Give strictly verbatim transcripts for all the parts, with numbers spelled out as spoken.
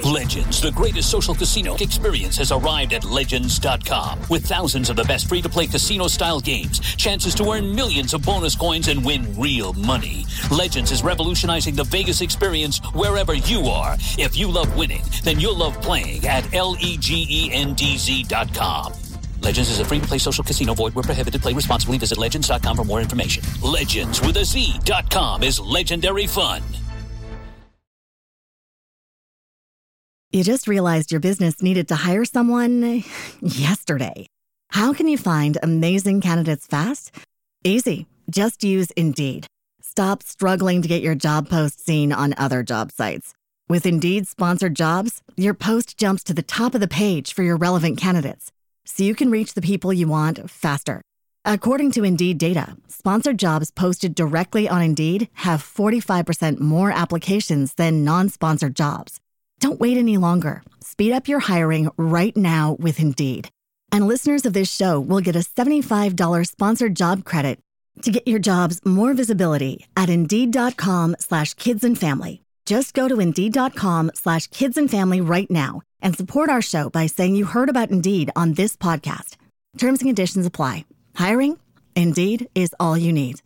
Legends, the greatest social casino experience, has arrived at Legends dot com. With thousands of the best free-to-play casino-style games, chances to earn millions of bonus coins, and win real money. Legends is revolutionizing the Vegas experience wherever you are. If you love winning, then you'll love playing at L-E-G-E-N-D-Z dot com. Legends is a free-to-play social casino. Void where prohibited. Play responsibly. Visit Legends dot com for more information. Legends with a Z dot com is legendary fun. You just realized your business needed to hire someone yesterday. How can you find amazing candidates fast? Easy. Just use Indeed. Stop struggling to get your job post seen on other job sites. With Indeed sponsored jobs, your post jumps to the top of the page for your relevant candidates, so you can reach the people you want faster. According to Indeed data, sponsored jobs posted directly on Indeed have forty-five percent more applications than non-sponsored jobs. Don't wait any longer. Speed up your hiring right now with Indeed. And listeners of this show will get a seventy-five dollars sponsored job credit to get your jobs more visibility at Indeed.com slash kids and family. Just go to Indeed.com slash kids and family right now and support our show by saying you heard about Indeed on this podcast. Terms and conditions apply. Hiring? Indeed is all you need.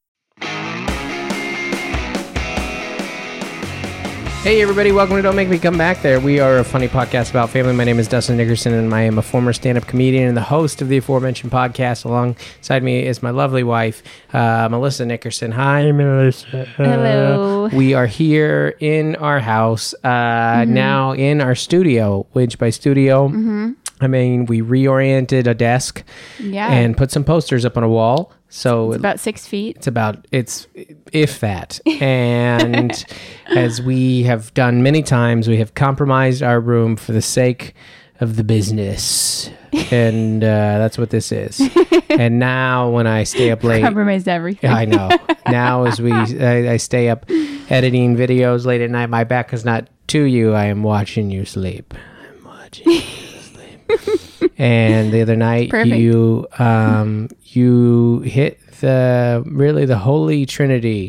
Hey everybody, welcome to Don't Make Me Come Back There. We are a funny podcast about family. My name is Dustin Nickerson, and I am a former stand-up comedian and the host of the aforementioned podcast. Alongside me is my lovely wife, uh, Melissa Nickerson. Hi, Melissa. Hello. We are here in our house, uh, mm-hmm. now in our studio, which by studio, mm-hmm. I mean we reoriented a desk yeah. and put some posters up on a wall. So it's about six feet. It's about, it's, if that. And as we have done many times, we have compromised our room for the sake of the business. And uh, that's what this is. And now when I stay up late. Compromised everything. I know. Now as we, I, I stay up editing videos late at night, my back is not to you. I am watching you sleep. I'm watching you sleep. And the other night, Perfect. you um, you hit the really the holy trinity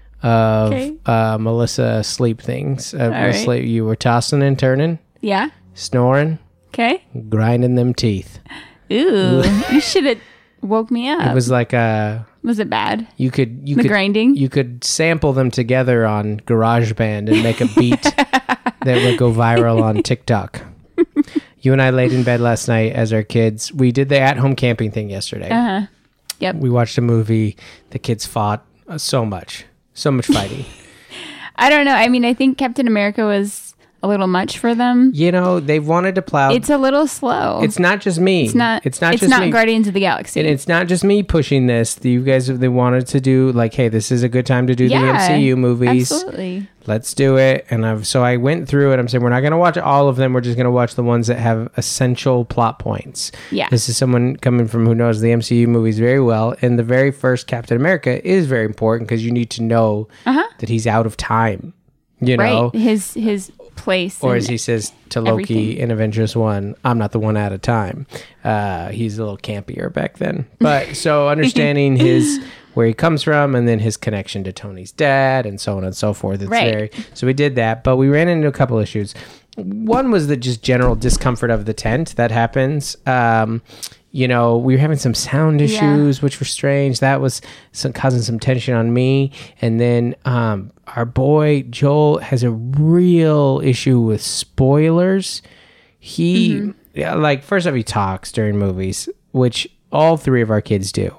of okay. uh, Melissa sleep things. Uh, right. sleep, you were tossing and turning. Yeah. Snoring. Okay. Grinding them teeth. Ooh, you should have woke me up. It was like a. Was it bad? You could you the could grinding. You could sample them together on GarageBand and make a beat that would go viral on TikTok. You and I laid in bed last night as our kids. We did the at-home camping thing yesterday. Uh-huh. Yep. We watched a movie. The kids fought uh, so much. So much fighting. I don't know. I mean, I think Captain America was a little much for them. You know, they've wanted to plow. It's a little slow. It's not just me. It's not. It's not it's just not me. Guardians of the Galaxy. And it's not just me pushing this. You guys, they wanted to do like, hey, this is a good time to do yeah, the M C U movies. Absolutely. Let's do it. And I've so I went through it. I'm saying we're not going to watch all of them. We're just going to watch the ones that have essential plot points. Yeah. This is someone coming from who knows the M C U movies very well. And the very first Captain America is very important because you need to know uh-huh. that he's out of time. You know, right. His his place, or as he says to Loki everything. in Avengers One, "I'm not the one out of time." Uh, he's a little campier back then, but so understanding his where he comes from and then his connection to Tony's dad and so on and so forth. It's right. very so we did that, but we ran into a couple issues. One was the just general discomfort of the tent that happens. Um, you know, we were having some sound issues, yeah. which were strange. That was some, causing some tension on me. And then um, our boy Joel has a real issue with spoilers. He, mm-hmm. yeah, like, first off, he talks during movies, which all three of our kids do.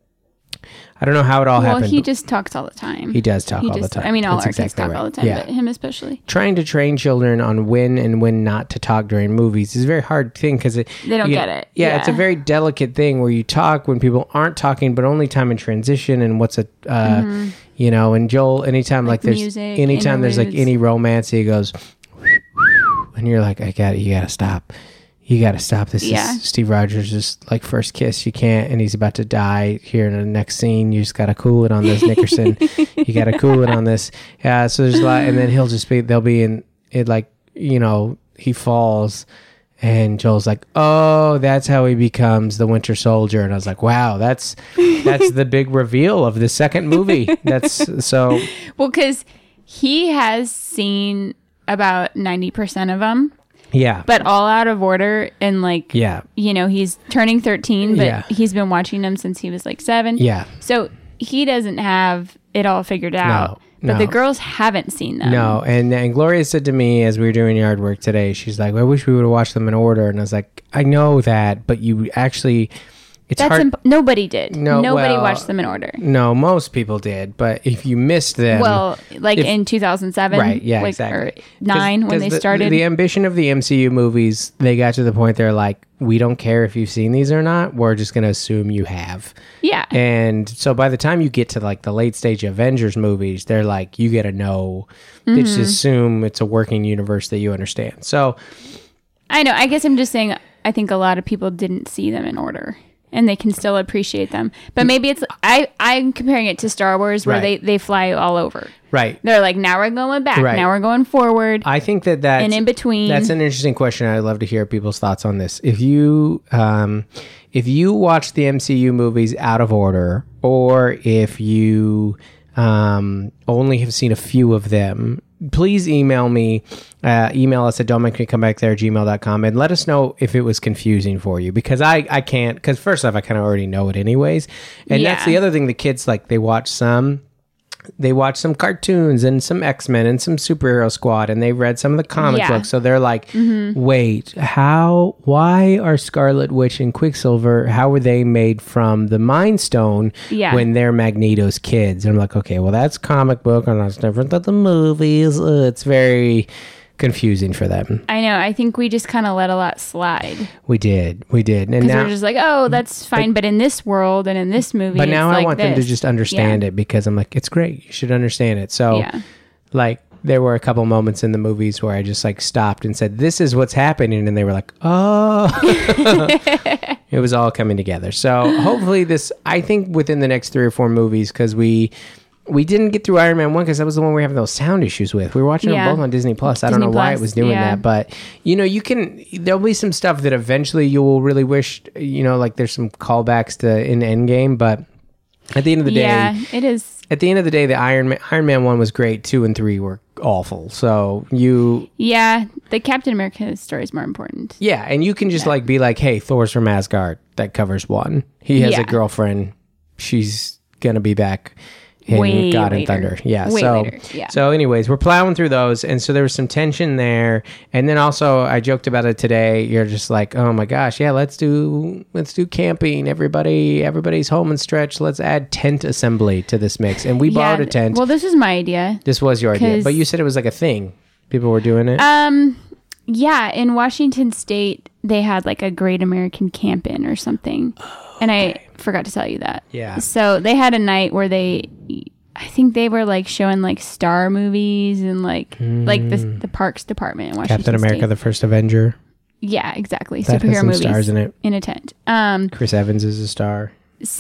I don't know how it all well, happened. Well, he just talks all the time. He does talk he all just, the time. I mean, all That's our exactly kids talk right. all the time, yeah. but him especially. Trying to train children on when and when not to talk during movies is a very hard thing because they don't you, get it. Yeah, yeah, it's a very delicate thing where you talk when people aren't talking, but only time in transition and what's a, uh, mm-hmm. you know, and Joel, anytime like, like there's, music, anytime there's like any romance, he goes, and you're like, I got it, you got to stop. You got to stop. This yeah. is Steve Rogers' like first kiss. You can't, and he's about to die here in the next scene. You just got to cool it on this, Nickerson. You got to cool it on this. Yeah. So there's a lot, and then he'll just be, they'll be in it like, you know, he falls, and Joel's like, oh, that's how he becomes the Winter Soldier. And I was like, wow, that's that's the big reveal of the second movie. That's so well, because he has seen about ninety percent of them. Yeah. But all out of order, and like, yeah. you know, he's turning thirteen, but Yeah. he's been watching them since he was like seven. Yeah. So he doesn't have it all figured out. No, but no. the girls haven't seen them. No, and and Gloria said to me as we were doing yard work today, she's like, well, I wish we would have watched them in order. And I was like, I know that, but you actually, it's That's hard. imp- nobody did. No, Nobody well, watched them in order. No, most people did, but if you missed them, Well, like if- in two thousand seven, right, yeah, like, exactly. or nine 'Cause- when 'cause they the, started. The ambition of the M C U movies, they got to the point they're like, we don't care if you've seen these or not. We're just going to assume you have. yeah. And so by the time you get to like the late stage Avengers movies, they're like, you got to know, Mm-hmm. they just assume it's a working universe that you understand. So I know. I guess I'm just saying, I think a lot of people didn't see them in order. And they can still appreciate them. But maybe it's, I, I'm comparing it to Star Wars where Right. they, they fly all over. right. They're like, now we're going back. Right. Now we're going forward. I think that that's, And in between. That's an interesting question. I'd love to hear people's thoughts on this. If you, um, if you watch the M C U movies out of order, or if you um, only have seen a few of them, please email me. Uh, email us at don't make me come back there at gmail dot com and let us know if it was confusing for you, because I, I can't, because first off, I kind of already know it anyways. And that's Yeah. the other thing. The kids, like, they watch some. They watch some cartoons and some X-Men and some Superhero Squad, and they read some of the comic Yeah. books. So they're like, wait, how, why are Scarlet Witch and Quicksilver, how were they made from the Mind Stone Yeah. when they're Magneto's kids? And I'm like, okay, well, that's comic book, and that's different than the movies. Uh, it's very confusing for them. I know. I think we just kind of let a lot slide. We did. We did. And Because now, we're just like, oh, that's fine. But, in this world and in this movie, but now it's I like want them to this. just understand Yeah. it, because I'm like, it's great. You should understand it. So, Yeah. like, there were a couple moments in the movies where I just like stopped and said, this is what's happening. And they were like, oh, it was all coming together. So hopefully this, I think within the next three or four movies, because we, we didn't get through Iron Man one because that was the one we were having those sound issues with. We were watching Yeah. them both on Disney Plus. I don't Disney know why it Plus, was doing yeah. that, but you know, you can, there'll be some stuff that eventually you will really wish, you know, like there's some callbacks to in Endgame, but at the end of the day, Yeah, it is. at the end of the day, the Iron Man, Iron Man one was great. Two and three were awful. So you, Yeah, the Captain America story is more important. yeah, and you can just like be like, hey, Thor's from Asgard. That covers one. He has Yeah. a girlfriend. She's gonna be back in Way God and later. Thunder. Yeah. Way so, later, yeah. so, anyways, we're plowing through those, and so there was some tension there. And then also, I joked about it today. You're just like, oh my gosh, yeah, let's do let's do camping. Everybody, everybody's home and stretch. Let's add tent assembly to this mix. And we borrowed Yeah, a tent. Well, this is my idea. This was your idea, 'cause- but you said it was like a thing. People were doing it. Um, yeah, in Washington State, they had like a Great American Camp In or something, and I forgot to tell you that. Yeah. So they had a night where they, I think they were like showing like Star movies and like like the the Parks Department in Washington Captain America: State. The First Avenger. Yeah, exactly. That has Superhero some movies stars in it. in a tent. Um, Chris Evans is a star.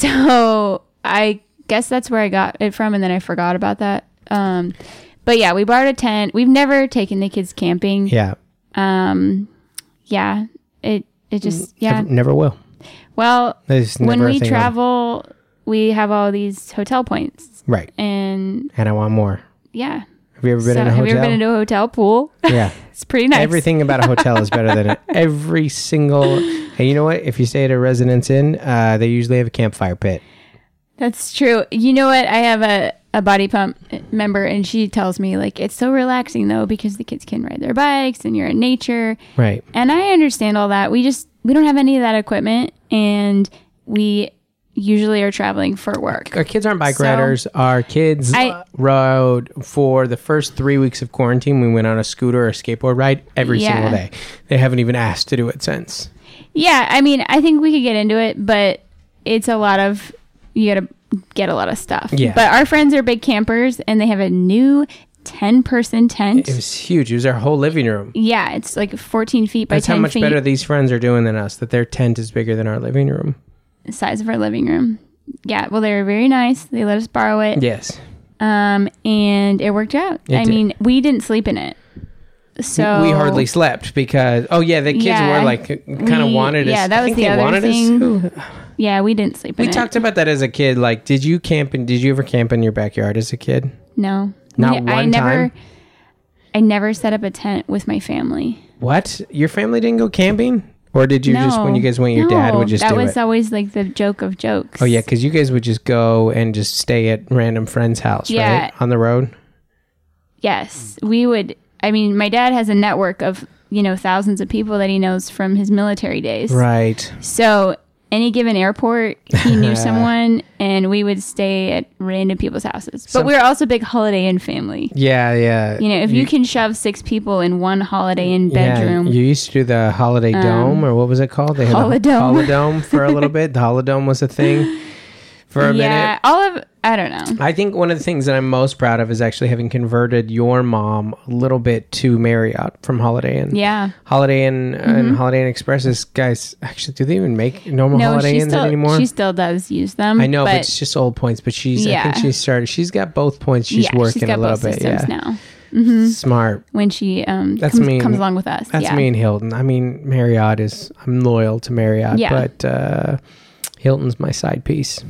so I guess that's where I got it from, and then I forgot about that. Um, but yeah, we borrowed a tent. We've never taken the kids camping. Yeah. Um, yeah, it it just yeah. Never, never will. Well, There's when never a we thing travel, we have all these hotel points, Right. and And I want more. yeah. Have you ever been So in a have hotel? you ever been into a hotel pool? Yeah. It's pretty nice. Everything about a hotel is better than it. Every single. And you know what? If you stay at a Residence Inn, uh, they usually have a campfire pit. That's true. You know what? I have a, a body pump member, and she tells me like it's so relaxing though because the kids can ride their bikes and you're in nature. Right. And I understand all that. We just we don't have any of that equipment, and we usually are traveling for work. Our kids aren't bike So- riders. Our kids I- rode for the first three weeks of quarantine. We went on a scooter or a skateboard ride every Yeah. single day. They haven't even asked to do it since. Yeah, I mean, I think we could get into it, but it's a lot of you got to get a lot of stuff. Yeah. But our friends are big campers, and they have a new ten-person tent. It was huge. It was our whole living room. Yeah, it's like fourteen feet by That's ten how much feet. better these friends are doing than us, that their tent is bigger than our living room. The size of our living room. Yeah, well, they were very nice. They let us borrow it. Yes. Um, and it worked out. It I did. mean, we didn't sleep in it. So We hardly slept because, oh yeah, the kids Yeah. were like, kind of We- wanted us. yeah, that I was think the they other wanted thing. us. Yeah, we didn't sleep in We it. talked about that as a kid. Like, did you camp and did you ever camp in your backyard as a kid? No. Not We- one I never, time? I never set up a tent with my family. What? Your family didn't go camping? Or did you no, just, when you guys went, your no, dad would just that do it? That was always like the joke of jokes. Oh, yeah, because you guys would just go and just stay at random friends' house, yeah. right? On the road? Yes. We would, I mean, my dad has a network of, you know, thousands of people that he knows from his military days. Right. So any given airport, he knew someone, and we would stay at random people's houses. But Some, we were also a big Holiday Inn family. Yeah, yeah. You know, if you, you can shove six people in one Holiday Inn bedroom. Yeah, you used to do the Holiday um, Dome, or what was it called? They had Holodome. the Holodome for a little bit. The Holodome was a thing for a yeah, minute. Yeah, all of, I don't know. I think one of the things that I'm most proud of is actually having converted your mom a little bit to Marriott from Holiday Inn. Yeah. Holiday Inn mm-hmm. and Holiday Inn Expresses, guys, actually, do they even make normal no, Holiday Inns still, anymore? She still does use them. I know, but, but it's just old points. But she's, yeah. I think she started, she's got both points. She's yeah, working she's got a little both bit. Yeah. now. Mm-hmm. Smart. When she um that's comes, me, comes along with us. That's yeah. me and Hilton. I mean, Marriott is, I'm loyal to Marriott, yeah. but uh, Hilton's my side piece.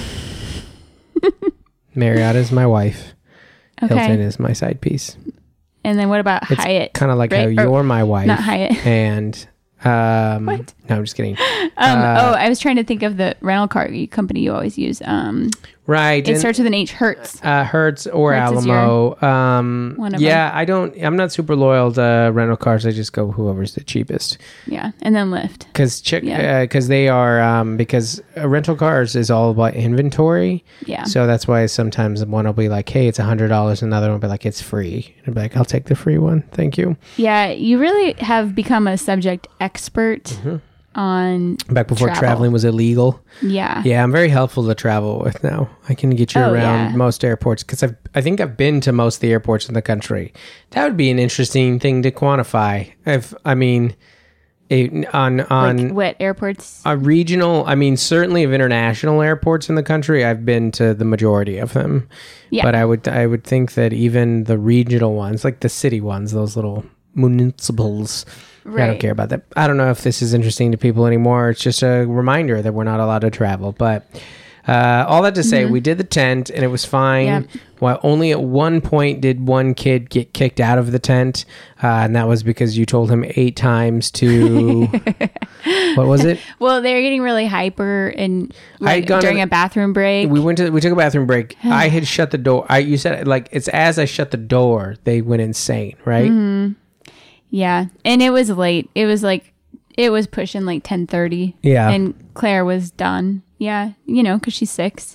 Marriott is my wife. Okay. Hilton is my side piece. And then what about it's Hyatt? Kind of like right? how or, you're my wife. Not Hyatt. And um, what? No, I'm just kidding. Um, uh, oh, I was trying to think of the rental car company you always use. Um, right. It starts with an H. Hertz. Uh, Hertz or Hertz Alamo. Um, one of yeah, them. I don't. I'm not super loyal to rental cars. I just go whoever's the cheapest. Yeah, and then Lyft. Because chick, yeah. because uh, they are um, because uh, rental cars is all about inventory. Yeah. So that's why sometimes one will be like, "Hey, it's a hundred dollars," another one will be like, "It's free." And I'll be like, "I'll take the free one, thank you." Yeah, you really have become a subject expert mm-hmm. on back before travel. traveling was illegal. Yeah. Yeah, I'm very helpful to travel with now. I can get you oh, around yeah. most airports because I've I think I've been to most of the airports in the country. That would be an interesting thing to quantify. If I mean. A, on on like what airports? A regional, I mean, certainly of international airports in the country, I've been to the majority of them. Yeah. But I would I would think that even the regional ones, like the city ones, those little municipals, right. I don't care about that. I don't know if this is interesting to people anymore. It's just a reminder that we're not allowed to travel. But uh, all that to say, mm-hmm. we did the tent and it was fine. Yep. Well, only at one point did one kid get kicked out of the tent, uh, and that was because you told him eight times to. What was it? Well, they were getting really hyper and like, during to, a bathroom break. We went to we took a bathroom break. I had shut the door. I you said like it's as I shut the door, they went insane, right? Mm-hmm. Yeah, and it was late. It was like it was pushing like ten thirty. Yeah, and Claire was done. Yeah, you know, because she's six.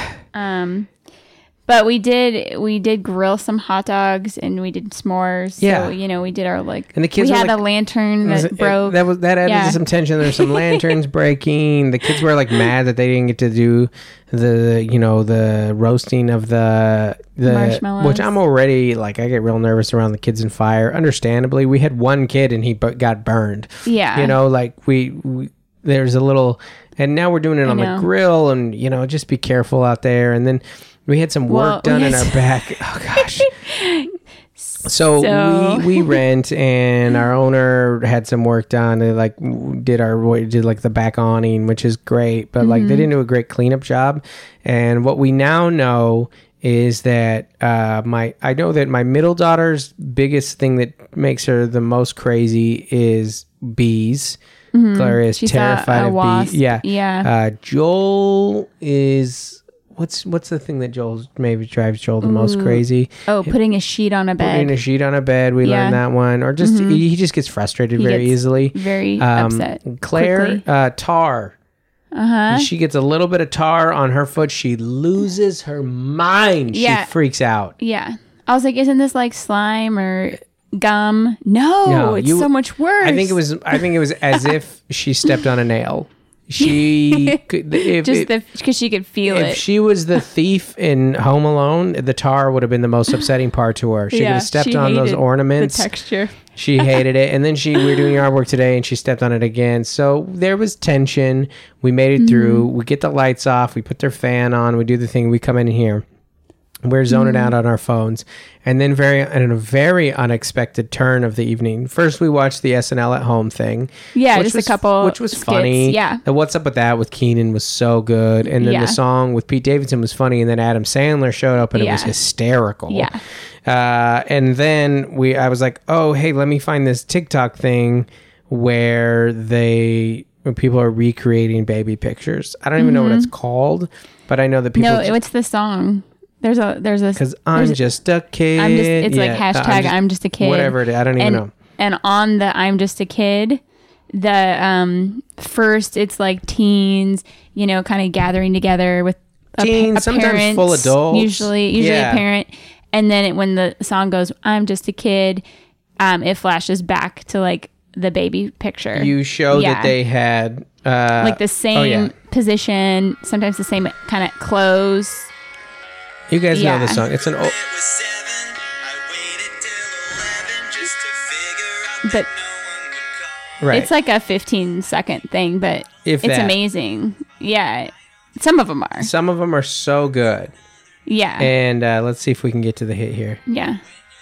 um. But we did we did grill some hot dogs and we did s'mores. Yeah. So, you know, we did our like and the kids we had like, a lantern that it, broke. That was that added yeah. some tension. There's some lanterns breaking. The kids were like mad that they didn't get to do the you know, the roasting of the the marshmallows. Which I'm already like I get real nervous around the kids in fire. Understandably. We had one kid and he b- got burned. Yeah. You know, like we, we there's a little and now we're doing it on the grill and you know, just be careful out there and then we had some work well, done in our back. Oh gosh. So, so. we we rent and our owner had some work done. They like did our did like the back awning, which is great, but mm-hmm. like they didn't do a great cleanup job. And what we now know is that uh, my I know that my middle daughter's biggest thing that makes her the most crazy is bees. Mm-hmm. Claire is She's terrified a, a of wasp. bees. Yeah, yeah. Uh, Joel is. What's what's the thing that Joel maybe drives Joel the Ooh. most crazy? Oh, putting a sheet on a bed. Putting a sheet on a bed. We yeah. learned that one. Or just mm-hmm. he, he just gets frustrated he very gets easily. Very um, upset. Claire, uh, tar. Uh-huh. She gets a little bit of tar on her foot. She loses her mind. Yeah. She freaks out. Yeah. I was like, isn't this like slime or gum? No, no it's you, so much worse. I think it was I think it was as if she stepped on a nail. She could, if, just because she could feel if it. If she was the thief in Home Alone, the tar would have been the most upsetting part to her. She yeah, could have stepped on those ornaments. The texture. She hated it, and then she we were doing yard work today, and she stepped on it again. So there was tension. We made it mm-hmm. through. We get the lights off. We put their fan on. We do the thing. We come in here. We're zoning Mm-hmm. out on our phones. And then very in a very unexpected turn of the evening, first we watched the S N L at Home thing. Yeah, which just a was- couple Which was skits, funny. yeah. The What's Up With That with Keenan was so good. And then Yeah. the song with Pete Davidson was funny. And then Adam Sandler showed up and it was Yeah. hysterical. Yeah. Uh, and then we, I was like, oh, hey, let me find this TikTok thing where they, when people are recreating baby pictures. I don't even know what it's called, but I know that people. Mm-hmm. No, what's the song? There's a there's a Because I'm just a kid. I'm just it's like Yeah, hashtag I'm just, a kid. Whatever it is. I don't even and, know. And on the I'm just a kid, the um first it's like teens, you know, kind of gathering together with a, pa- Teens, a sometimes parent, full adults. Usually usually Yeah. a parent. And then it, when the song goes I'm just a kid, um it flashes back to like the baby picture. You show Yeah. that they had. Uh, like the same oh, yeah. position, sometimes the same kind of clothes. You guys know yeah. the song. It's an old. was seven. I waited till eleven just to figure out But that no one would call. Right. it's like a fifteen second thing, but If it's that. amazing. Yeah. Some of them are. Some of them are so good. Yeah. And uh, let's see if we can get to the hit here. yeah.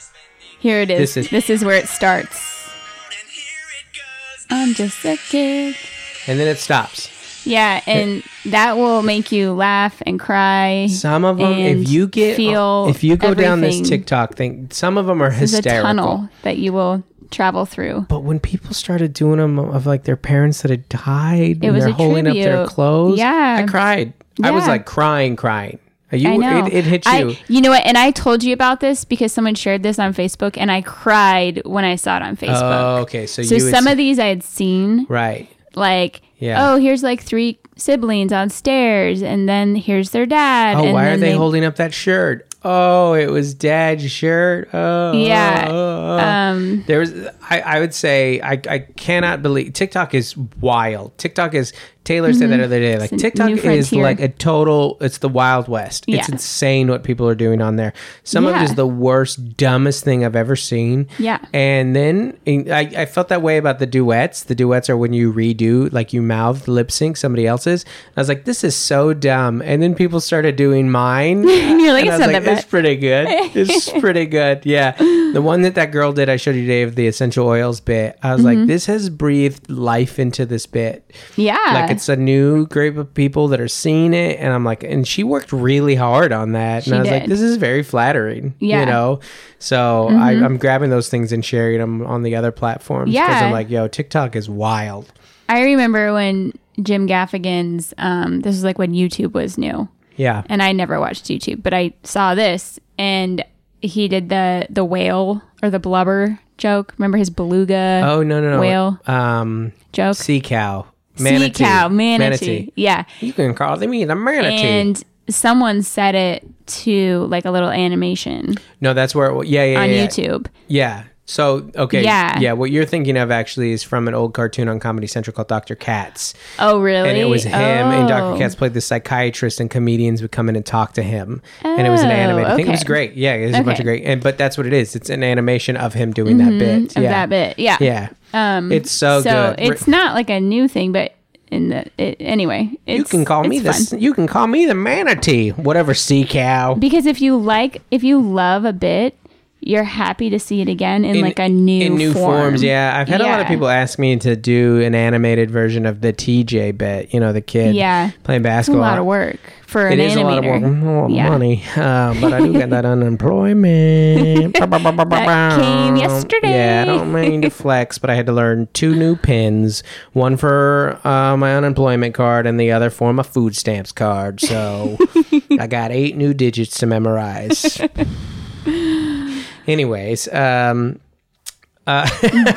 Here it is. This This is- is, where it starts. And here it goes. I'm just a kid. And then it stops. Yeah, and that will make you laugh and cry. Some of them, and if you get, feel if you go down this everything. TikTok thing, some of them are There's a hysterical. tunnel that you will travel through. But when people started doing them of like their parents that had died, It and was they're a holding up their tribute. clothes, Yeah. I cried. I was Yeah. like crying, crying. You, I know. It, it hit I- you. you know what? And I told you about this because someone shared this on Facebook, and I cried when I saw it on Facebook. Oh, okay. So, so you would some s- of these I had seen, right. like, Yeah. oh, here's like three siblings on stairs, and then here's their dad. Oh, and why are then they, holding up that shirt? Oh, it was Dad's shirt. Oh, Yeah. oh, oh. Um, There was. I, I would say I, I cannot believe TikTok is wild. TikTok is. Taylor said that other day. Like It's a TikTok new is frontier. like a total. It's the Wild West. It's Yeah. insane what people are doing on there. Some of it Yeah. is the worst, dumbest thing I've ever seen. Yeah. And then I, I felt that way about the duets. The duets are when you redo, like you mouth lip sync somebody else's. I was like, this is so dumb. And then people started doing mine. And you're like, And I it's was not like, that bad. it's pretty good. It's pretty good. Yeah. The one that that girl did, I showed you today of the essential oils bit. I was Mm-hmm. like, this has breathed life into this bit. yeah. Like it's a new group of people that are seeing it. And I'm like, and she worked really hard on that. She and I was like, did. this is very flattering. Yeah. You know? So I, I'm grabbing those things and sharing them on the other platforms. Because Yeah. I'm like, yo, TikTok is wild. I remember when Jim Gaffigan's, um, this was like when YouTube was new. Yeah. And I never watched YouTube, but I saw this, and he did the the whale or the blubber joke. Remember his beluga Oh, no, no, no. whale Um, joke? sea cow. Sea Manatee. cow, manatee. Yeah. You can call me the manatee. And someone said it to like a little animation no, that's where it, yeah, yeah, on yeah, yeah. YouTube. Yeah. So, okay. Yeah. Yeah. What you're thinking of actually is from an old cartoon on Comedy Central called Doctor Katz. Oh, really? And it was him, and Oh. Doctor Katz played the psychiatrist, and comedians would come in and talk to him. and it was an Oh, animated thing. It was okay. great. Yeah, it was a bunch Okay. of great. And But that's what it is. It's an animation of him doing that bit. Of Yeah. that bit. Yeah. Yeah. Um, It's so good. it's not like a new thing, but in the it, anyway, it's, You can call me it's this. fun. You can call me the manatee. Whatever, sea cow. Because if you like, if you love a bit, you're happy to see it again in, like a new in new form. forms. Yeah, I've had a lot of Yeah. people ask me to do an animated version of the T J bit. You know, the kid Yeah. playing It's a basketball. lot of work for It an is animator. a lot of work, a lot of Yeah. money, uh, but I do get that unemployment. That came yesterday. Yeah, I don't mean to flex, but I had to learn two new pins, one for uh, my unemployment card and the other for my food stamps card. So I got eight new digits to memorize. Anyways, um, uh,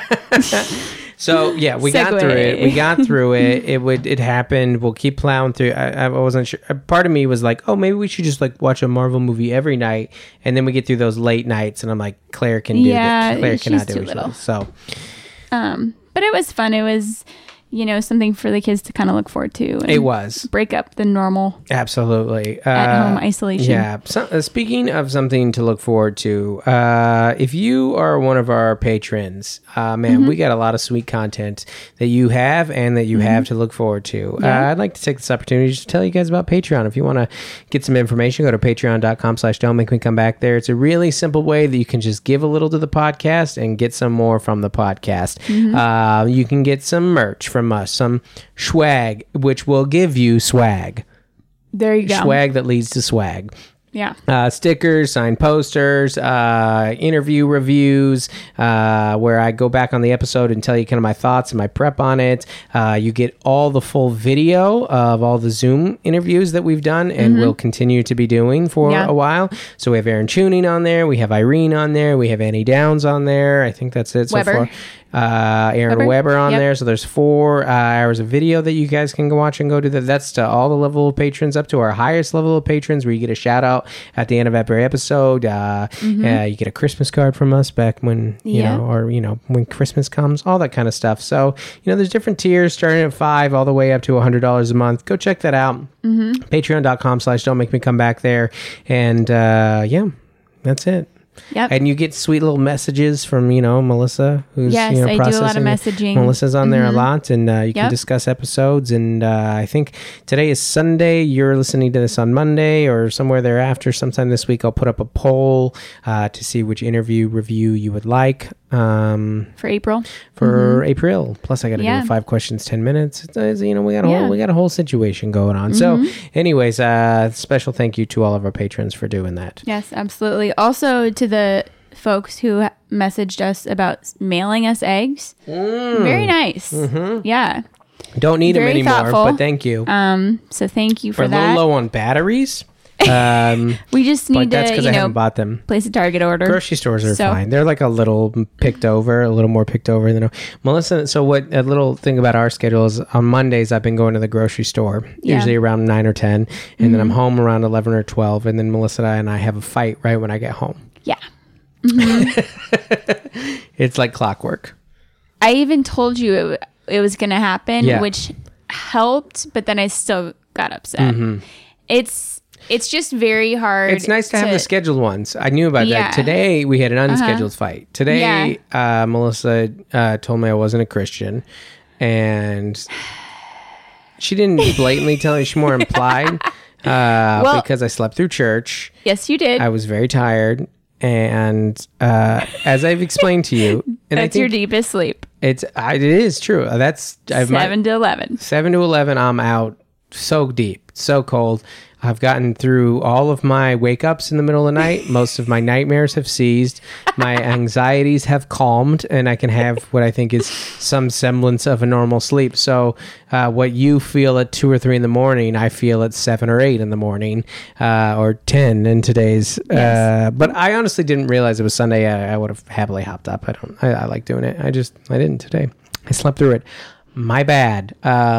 so yeah, we got Segue. through it. We got through it. It would. It happened. We'll keep plowing through. I, I wasn't sure. Part of me was like, oh, maybe we should just like watch a Marvel movie every night, and then we get through those late nights, and I'm like, Claire can do Yeah, that. Claire she's cannot do too it. little. So Um, but it was fun. It was, you know, something for the kids to kind of look forward to. And It was. break up the normal Absolutely. at-home Uh, isolation. Yeah. So, uh, speaking of something to look forward to, uh, if you are one of our patrons, uh, man, Mm-hmm. we got a lot of sweet content that you have and that you have to look forward to. Yeah. Uh, I'd like to take this opportunity to tell you guys about Patreon. If you want to get some information, go to patreon.com slash don't make me come back there. It's a really simple way that you can just give a little to the podcast and get some more from the podcast. Mm-hmm. Uh, you can get some merch from us, some swag, which will give you swag. There you go. Swag that leads to swag. Yeah. Uh, stickers, signed posters, uh, interview reviews, uh, where I go back on the episode and tell you kind of my thoughts and my prep on it. Uh, you get all the full video of all the Zoom interviews that we've done and will continue to be doing for Yeah. a while. So we have Aaron Tuning on there. We have Irene on there. We have Annie Downs on there. I think that's it so Weber. far. Uh, Aaron Weber? Weber on Yep. there. So there's four uh, hours of video that you guys can go watch and go to. That. That's to all the level of patrons up to our highest level of patrons, where you get a shout out at the end of every episode. Uh, uh, you get a Christmas card from us back when you Yeah. know, or you know, when Christmas comes, all that kind of stuff. So you know, there's different tiers starting at five all the way up to a hundred dollars a month. Go check that out. Mm-hmm. Patreon.com slash don't make me come back there, and uh, yeah, that's it. Yep. And you get sweet little messages from, you know, Melissa, who's, Yes, you know, I do a lot of processing it. messaging. Melissa's on there a lot, and uh, you can Yep. discuss episodes. And uh, I think today is Sunday. You're listening to this on Monday or somewhere thereafter. Sometime this week, I'll put up a poll uh, to see which interview review you would like um, For April. for April. Plus, I got to Yeah. do five questions, ten minutes. It's, it's, you know, we got a Yeah. whole we got a whole situation going on. So, anyways, uh, special thank you to all of our patrons for doing that. Yes, absolutely. Also to the folks who messaged us about mailing us eggs. Mm. Very nice. Mm-hmm. Yeah. Don't need them Very anymore, thoughtful. but thank you. Um. So thank you for We're a little that. low on batteries, um, We just but need that's to, because you I know, haven't bought them. place a Target order. Grocery stores are So- fine. They're like a little picked over, a little more picked over than Melissa. So what? A little thing about our schedule is on Mondays I've been going to the grocery store, Yeah. Mm-hmm. usually around nine or ten, and then I'm home around eleven or twelve, and then Melissa and I have a fight right when I get home. Yeah. It's like clockwork. I even told you it, it was going to happen, Yeah. which helped, but then I still got upset. It's it's just very hard. Mm-hmm. It's nice to, have the scheduled ones. I knew about Yeah. that. Today we had an unscheduled fight. Today, uh, Melissa uh, told me I wasn't a Christian, and she didn't blatantly tell me. She more implied uh, Well- because I slept through church. Yes, you did. I was very tired, and uh, as I've explained to you, and That's I your think deepest sleep. it's I, it is true. That's I've my- Seven to eleven. seven to eleven, I'm out so deep, so cold. I've gotten through all of my wake ups in the middle of the night. Most of my nightmares have ceased. My anxieties have calmed, and I can have what I think is some semblance of a normal sleep. So, uh, what you feel at two or three in the morning, I feel at seven or eight in the morning, uh, or ten in today's. Uh, but I honestly didn't realize it was Sunday. I, I would have happily hopped up. I don't. I, I like doing it. I just I didn't today. I slept through it. My bad.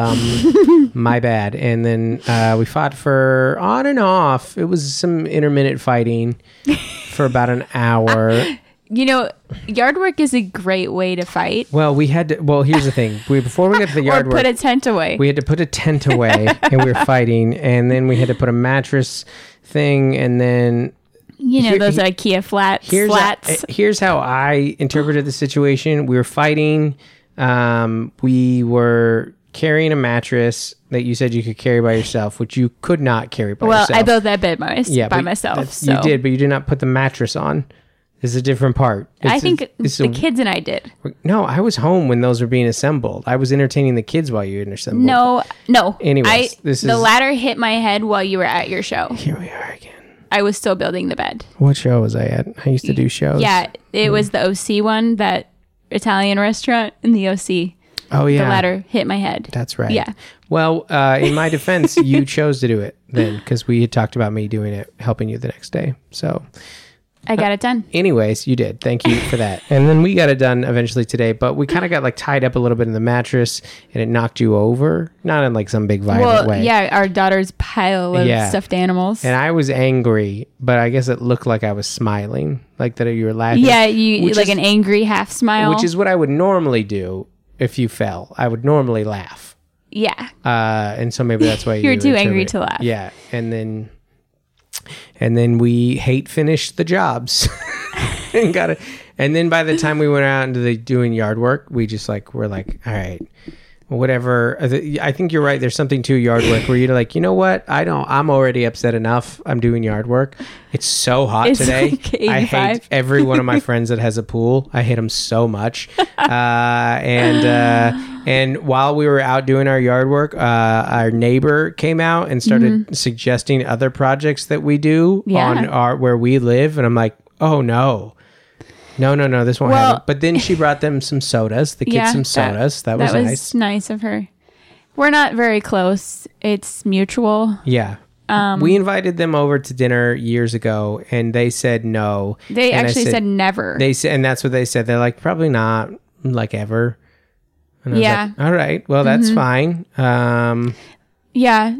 Um, my bad. And then uh, we fought for on and off. It was some intermittent fighting for about an hour. You know, yard work is a great way to fight. Well, we had to. Well, here's the thing. We before we got to the yard or work, put a tent away. we had to put a tent away, and we were fighting. And then we had to put a mattress thing, and then you know, here- those here- IKEA flats. here's flats. uh, here's how I interpreted the situation. We were fighting. Um, we were carrying a mattress that you said you could carry by yourself, which you could not carry by well, yourself. I built that bed by, my, yeah, by but myself. that's- So You did, but you did not put the mattress on. This is a different part. I It's- think it's the a- kids and I did. No, I was home when those were being assembled. I was entertaining the kids while you assembled. No, no. Anyways, I, this the is- ladder hit my head while you were at your show. Here we are again. I was still building the bed. What show was I at? I used to do shows. Yeah, it was the O C one, that Italian restaurant in the O C. Oh yeah. The ladder hit my head. That's right. Yeah. Well, uh, in my defense, you chose to do it then because we had talked about me doing it, helping you the next day. So, I got it done. anyways, you did. Thank you for that. And then we got it done eventually today, but we kind of got like tied up a little bit in the mattress, and it knocked you over, not in like some big violent Well, way. yeah, our daughter's pile of Yeah. stuffed animals. And I was angry, but I guess it looked like I was smiling, like that you were laughing. yeah, you which like is- an angry half smile. which is what I would normally do. if you fell. I would normally laugh. Yeah. Uh, and so maybe that's why You're you too were angry turning- to laugh. Yeah, and then and then we hate finished the jobs and got it. And then by the time we went out into the doing yard work, we just like we're like, all right, whatever. I think you're right. There's something to yard work where you're like, you know what? I don't. I'm already upset enough. I'm doing yard work. It's so hot It's today. like I hate eighty-five. every one of my friends that has a pool. I hate them so much. Uh, and uh, and while we were out doing our yard work, uh, our neighbor came out and started suggesting other projects that we do Yeah. on our where we live. And I'm like, oh no. No, no, no, this won't Well- happen. But then she brought them some sodas, the kids Yeah, some sodas. That, was, that was nice. nice of her. We're not very close. It's mutual. Yeah. Um, we invited them over to dinner years ago and they said no. They And I actually said, never. They said, and that's what they said. They're like, probably not like ever. And I was Yeah. like, all right, well, that's fine. Um, yeah.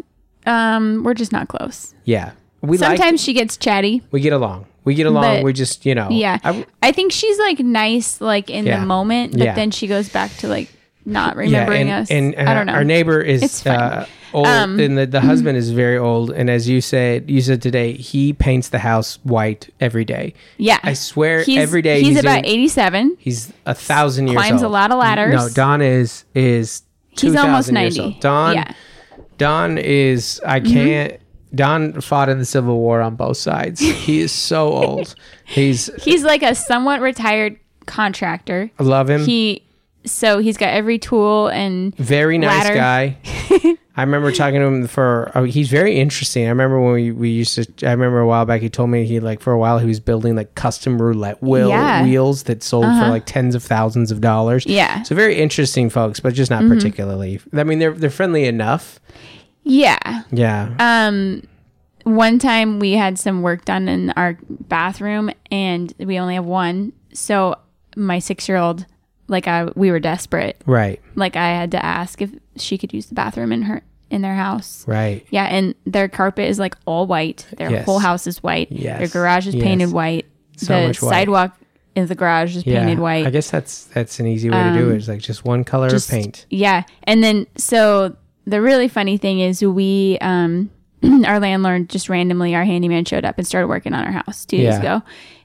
Um, we're just not close. yeah. We Sometimes like, she gets chatty. we get along. We get along. But- we just, you know. Yeah. I- I, think she's like nice, like in Yeah. the moment, but Yeah. then she goes back to like not yeah, remembering and, us. and uh, I don't know. our neighbor It's is fine. uh, old, Um, and the, the husband is very old. And as you said, you said today, he paints the house white every day. Yeah. I swear, he's, every day He's, he's about doing- eighty-seven. He's a thousand years Climbs old. a lot of ladders. No, Don is is He's almost two thousand years ninety. old. Don Yeah. Don is I can't. Don fought in the Civil War on both sides. He is so old. He's He's like a somewhat retired contractor. I love him. He so he's got every tool and Very nice ladder. guy. I remember talking to him for. Oh, he's very interesting. I remember when we, we used to. I remember a while back. He told me he like for a while he was building like custom roulette wheel Yeah. wheels that sold for like tens of thousands of dollars. Yeah. So very interesting folks, but just not particularly. I mean, they're they're friendly enough. yeah. Yeah. Um, one time we had some work done in our bathroom, and we only have one. So my six-year-old, like I, we were desperate. right. Like I had to ask if she could use the bathroom in her in their house. Right. Yeah, and their carpet is like all white. Their Yes. whole house is white. Yes. Their garage is Yes. painted white. So the much white. sidewalk in the garage is painted white. I guess that's that's an easy way to do it. It's like just one color Just- of paint. Yeah. And then, so the really funny thing is we, um, our landlord just randomly, our handyman showed up and started working on our house two days Yeah. ago.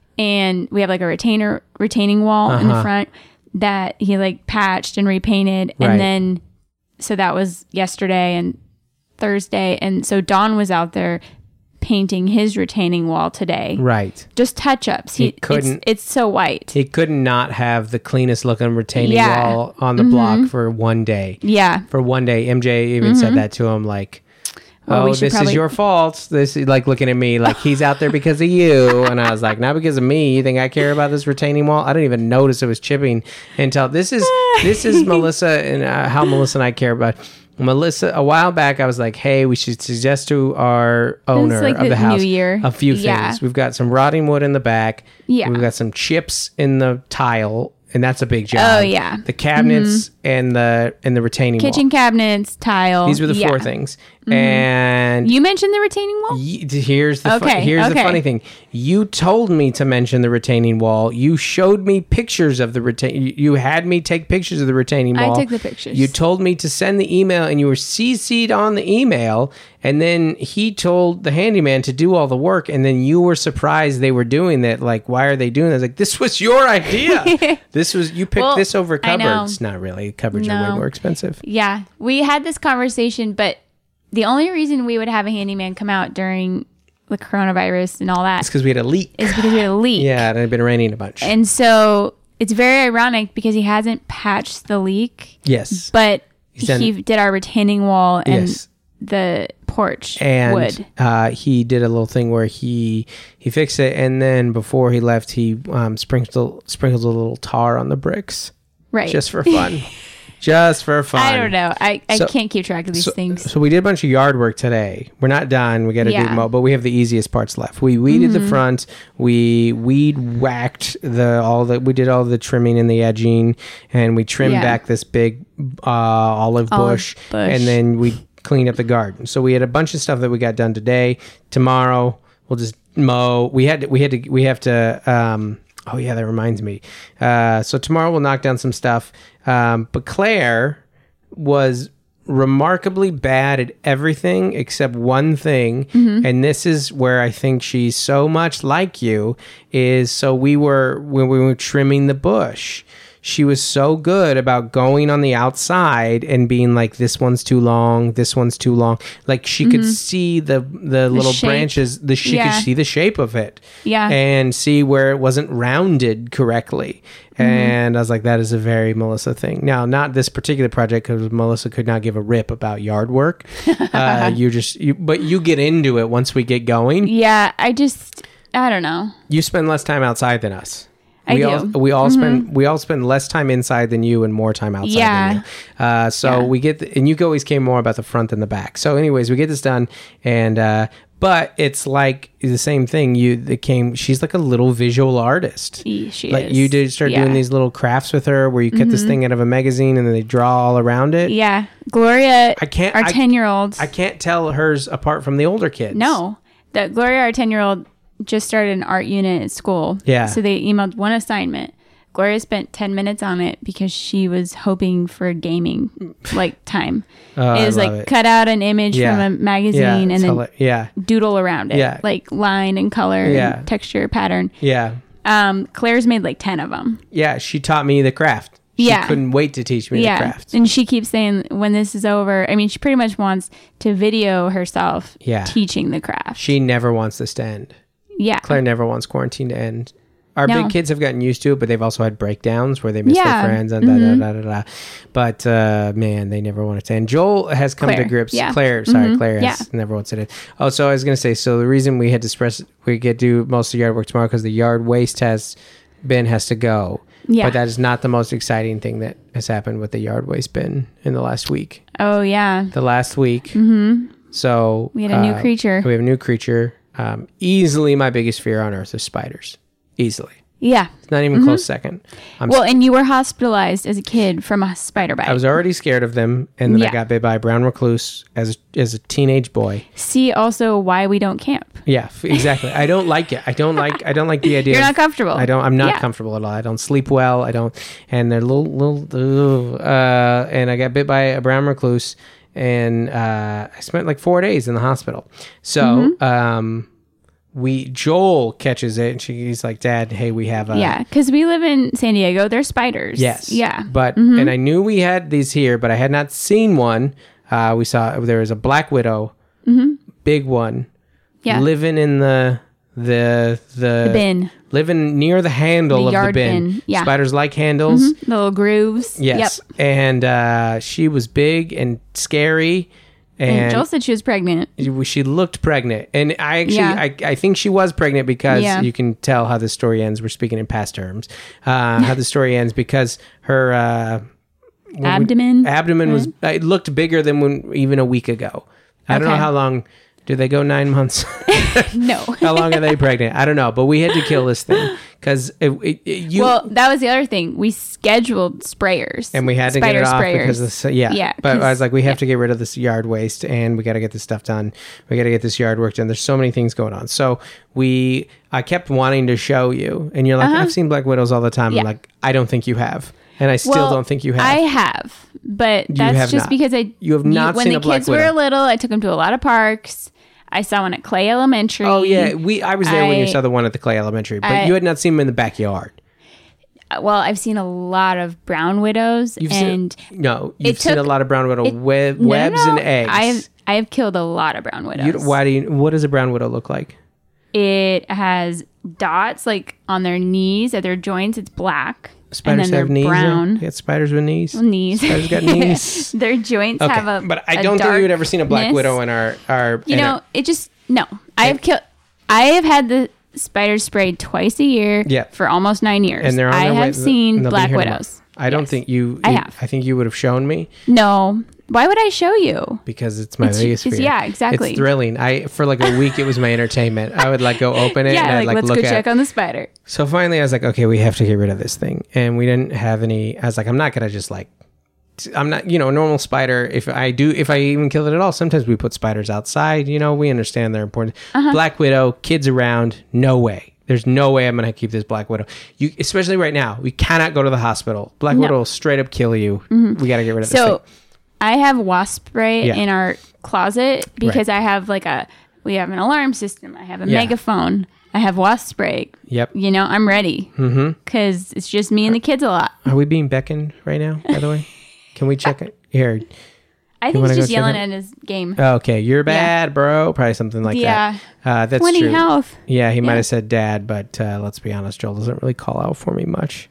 And we have like a retainer, retaining wall in the Uh-huh. front that he like patched and repainted. Right. And then, so that was yesterday and Thursday. And so Dawn was out there painting his retaining wall today. Right. Just touch ups. He He, couldn't- It's, it's so white. He could not have the cleanest looking retaining Yeah. Mm-hmm. wall on the block for one day. yeah. For one day. M J even said that to him like, Well, oh, we should this probably- is your fault. This is like looking at me like he's out there because of you. And I was like, not because of me. You think I care about this retaining wall? I didn't even notice it was chipping until this is this is Melissa and uh, how Melissa and I care about. Melissa, a while back, I was like, hey, we should suggest to our owner like of the the house new year. a few things. Yeah. We've got some rotting wood in the back. Yeah. We've got some chips in the tile, and that's a big job. Oh, yeah. The cabinets and the and the retaining Kitchen wall. cabinets, tile. These were the Yeah. four things. And You mentioned the retaining wall? Y- here's the fu- Okay, here's the okay. funny thing. You told me to mention the retaining wall. You showed me pictures of the retain. You you had me take pictures of the retaining I wall. took the pictures. You told me to send the email, and you were C C'd on the email. And then he told the handyman to do all the work. And then you were surprised they were doing that. Like, why are they doing that? I was like, this was your idea. This was you picked Well, this over I know. cupboards. Not really. Cupboards are way No. more expensive. Yeah. We had this conversation, but the only reason we would have a handyman come out during the coronavirus and all that It's because we had a leak. is because we had a leak. Yeah, and it had been raining a bunch. And so it's very ironic because he hasn't patched the leak, yes. but done- he did our retaining wall and Yes. the porch and wood. uh, he did a little thing where he he fixed it, and then before he left, he um, sprinkled sprinkled a little tar on the bricks Right. just for fun, just for fun. I don't know. I, I So- can't keep track of these So, things. so we did a bunch of yard work today. We're not done. We got to Yeah. do mo, but we have the easiest parts left. We weeded Mm-hmm. the front. We weed whacked the all the. We did all the trimming and the edging, and we trimmed Yeah. back this big uh, olive, Olive bush, bush. and then we cleaned up the garden. So we had a bunch of stuff that we got done today. Tomorrow we'll just mow. We had to, we had to we have to um, Oh yeah, that reminds me. Uh, so tomorrow we'll knock down some stuff. Um, but Claire was remarkably bad at everything except one thing, Mm-hmm. and this is where I think she's so much like you. Is so we were when we were trimming the bush. She was so good about going on the outside and being like, this one's too long, this one's too long. Like she could see the the, little shape. branches, the she Yeah. could see the shape of it. Yeah. And see where it wasn't rounded correctly. And I was like, that is a very Melissa thing. Now, not this particular project because Melissa could not give a rip about yard work. uh, you just, you, but you get into it once we get going. Yeah, I just, I don't know. You spend less time outside than us. I we do. all we all spend we all spend less time inside than you and more time outside Yeah. than you. Uh, so Yeah. we get the, and you always came more about the front than the back. So, anyways, we get this done, and uh, but it's like the same thing. You it came. She's like a little visual artist. E- She Like is. you did start Yeah. Mm-hmm. doing these little crafts with her, where you cut this thing out of a magazine and then they draw all around it. Yeah. Gloria, I can't- our I- ten-year-old. I can't tell hers apart from the older kids. No. That Gloria, our ten-year-old, just started an art unit at school. Yeah. So they emailed one assignment. Gloria spent ten minutes on it because she was hoping for gaming like time. Oh, I it was love like it. cut out an image Yeah. from a magazine Yeah, and it's then hila- yeah, doodle around it. Yeah. Like line and color Yeah. and texture pattern. yeah, Um, Claire's made like ten of them. yeah. She taught me the craft. She Yeah. couldn't wait to teach me Yeah. the craft. And she keeps saying when this is over, I mean, she pretty much wants to video herself Yeah. teaching the craft. She never wants this to end. yeah. Claire never wants quarantine to end. Our No. big kids have gotten used to it, but they've also had breakdowns where they miss Yeah. their friends and Mhm. da, da, da, da, da. But uh, man, they never want it to end. Joel has come Claire, to grips. yeah. Claire, sorry, Mhm. Claire has Yeah. never wants it to end. Oh, so I was gonna say. So the reason we had to stress we get to do most of the yard work tomorrow because the yard waste has bin has to go. Yeah. But that is not the most exciting thing that has happened with the yard waste bin in the last week. Oh, yeah. The last week. Mm-hmm. So We had a new uh, creature. We have a new creature. Um, easily my biggest fear on earth is spiders. Easily. Yeah. It's not even close second. I'm Well, and you were hospitalized as a kid from a spider bite. I was already scared of them, and then I Yeah. got bit by a brown recluse as as a teenage boy. See also why we don't camp. Yeah, f- exactly. I don't like it. I don't like. I don't like the idea. You're of- not comfortable. I don't. I'm not Yeah. comfortable at all. I don't sleep well. I don't. And they're little little. Uh, and I got bit by a brown recluse, and uh, I spent like four days in the hospital. So. Mm-hmm. um We Joel catches it and she, he's like, Dad, hey, we have a Yeah, because we live in San Diego. There's spiders. Yes. Yeah. But and I knew we had these here, but I had not seen one. Uh, we saw there was a black widow, big one, Yeah. living in the the the, The bin. living near the handle The of the yard bin. bin, yeah. Spiders like handles. The little grooves. Yes. Yep. And uh, she was big and scary. And, And Joel said she was pregnant. she looked pregnant, and I actually, Yeah. I, I think she was pregnant because Yeah. you can tell how the story ends. We're speaking in past terms. Uh, how the story ends because her uh, what would- Abdomen? abdomen was it looked bigger than when even a week ago. I don't know Okay. how long. Do they go nine months? No. How long are they pregnant? I don't know, but we had to kill this thing because it, it, it- you. Well, that was the other thing. We scheduled sprayers. and we had to get Spider it off sprayers. because of the, yeah. Yeah, But I 'cause- was like, we have yeah. to get rid of this yard waste and we got to get this stuff done. We got to get this yard work done. There's so many things going on. So we, I kept wanting to show you, and you're like, Uh-huh. I've seen Black Widows all the time. Yeah. I'm like, I don't think you have, and I still Well, don't think you have. I have, but that's have just not. because I. You have not when seen the a Black kids were Widow. little, I took them to a lot of parks. I saw one at Clay Elementary. oh yeah, we. I was there when you I- saw the one at the Clay Elementary, but I- you had not seen them in the backyard. Well, I've seen a lot of brown widows, You've and seen no, you've it seen a took- lot of brown widow it- web, no, no, webs no. and eggs. I have I have killed a lot of brown widows. You, why do you? What does a brown widow look like? It has dots like on their knees at their joints. It's black, Spiders and then have they're knees. brown You got spiders with knees. knees. Spiders got knees. Their joints Okay, have a. but I a don't think you had ever seen a black darkness. widow in our our. You in know, our- it just no. I have killed. I have had the spiders sprayed twice a year Yeah. for almost nine years. and they're on I their have way, seen and they'll be black here tomorrow. widows. I don't Yes. think you, I you- have. I think you would have shown me No. Why would I show you? because it's my It's- biggest it's- fear. yeah, exactly. It's thrilling. I for like a week it was my entertainment. I would like go open it Yeah, and I'd like, like let's look go at. check on the spider. So finally, I was like, okay, we have to get rid of this thing, and we didn't have any. I was like, I'm not gonna just like. I'm not, you know, a normal spider. If I do, if I even kill it at all, sometimes we put spiders outside. You know, we understand they're important. Uh-huh. Black widow, kids around, no way. There's no way I'm going to keep this Black Widow. You, especially right now, we cannot go to the hospital. Black No. Widow will straight up kill you. We got to get rid of this So thing. I have wasp spray Yeah. in our closet because I have like a, we have an alarm system. I have a Yeah. megaphone. I have wasp spray. Yep. You know, I'm ready. Mm-hmm. Because it's just me and the kids a lot. Are we being beckoned right now, by the way? Can we check it? Here. I You think wanna he's go just check yelling it? at his game. Okay, you're bad, bro. Probably something like Yeah. that. Uh, that's twenty true. health. Yeah, he might Yeah. have said dad, but uh, let's be honest, Joel doesn't really call out for me much.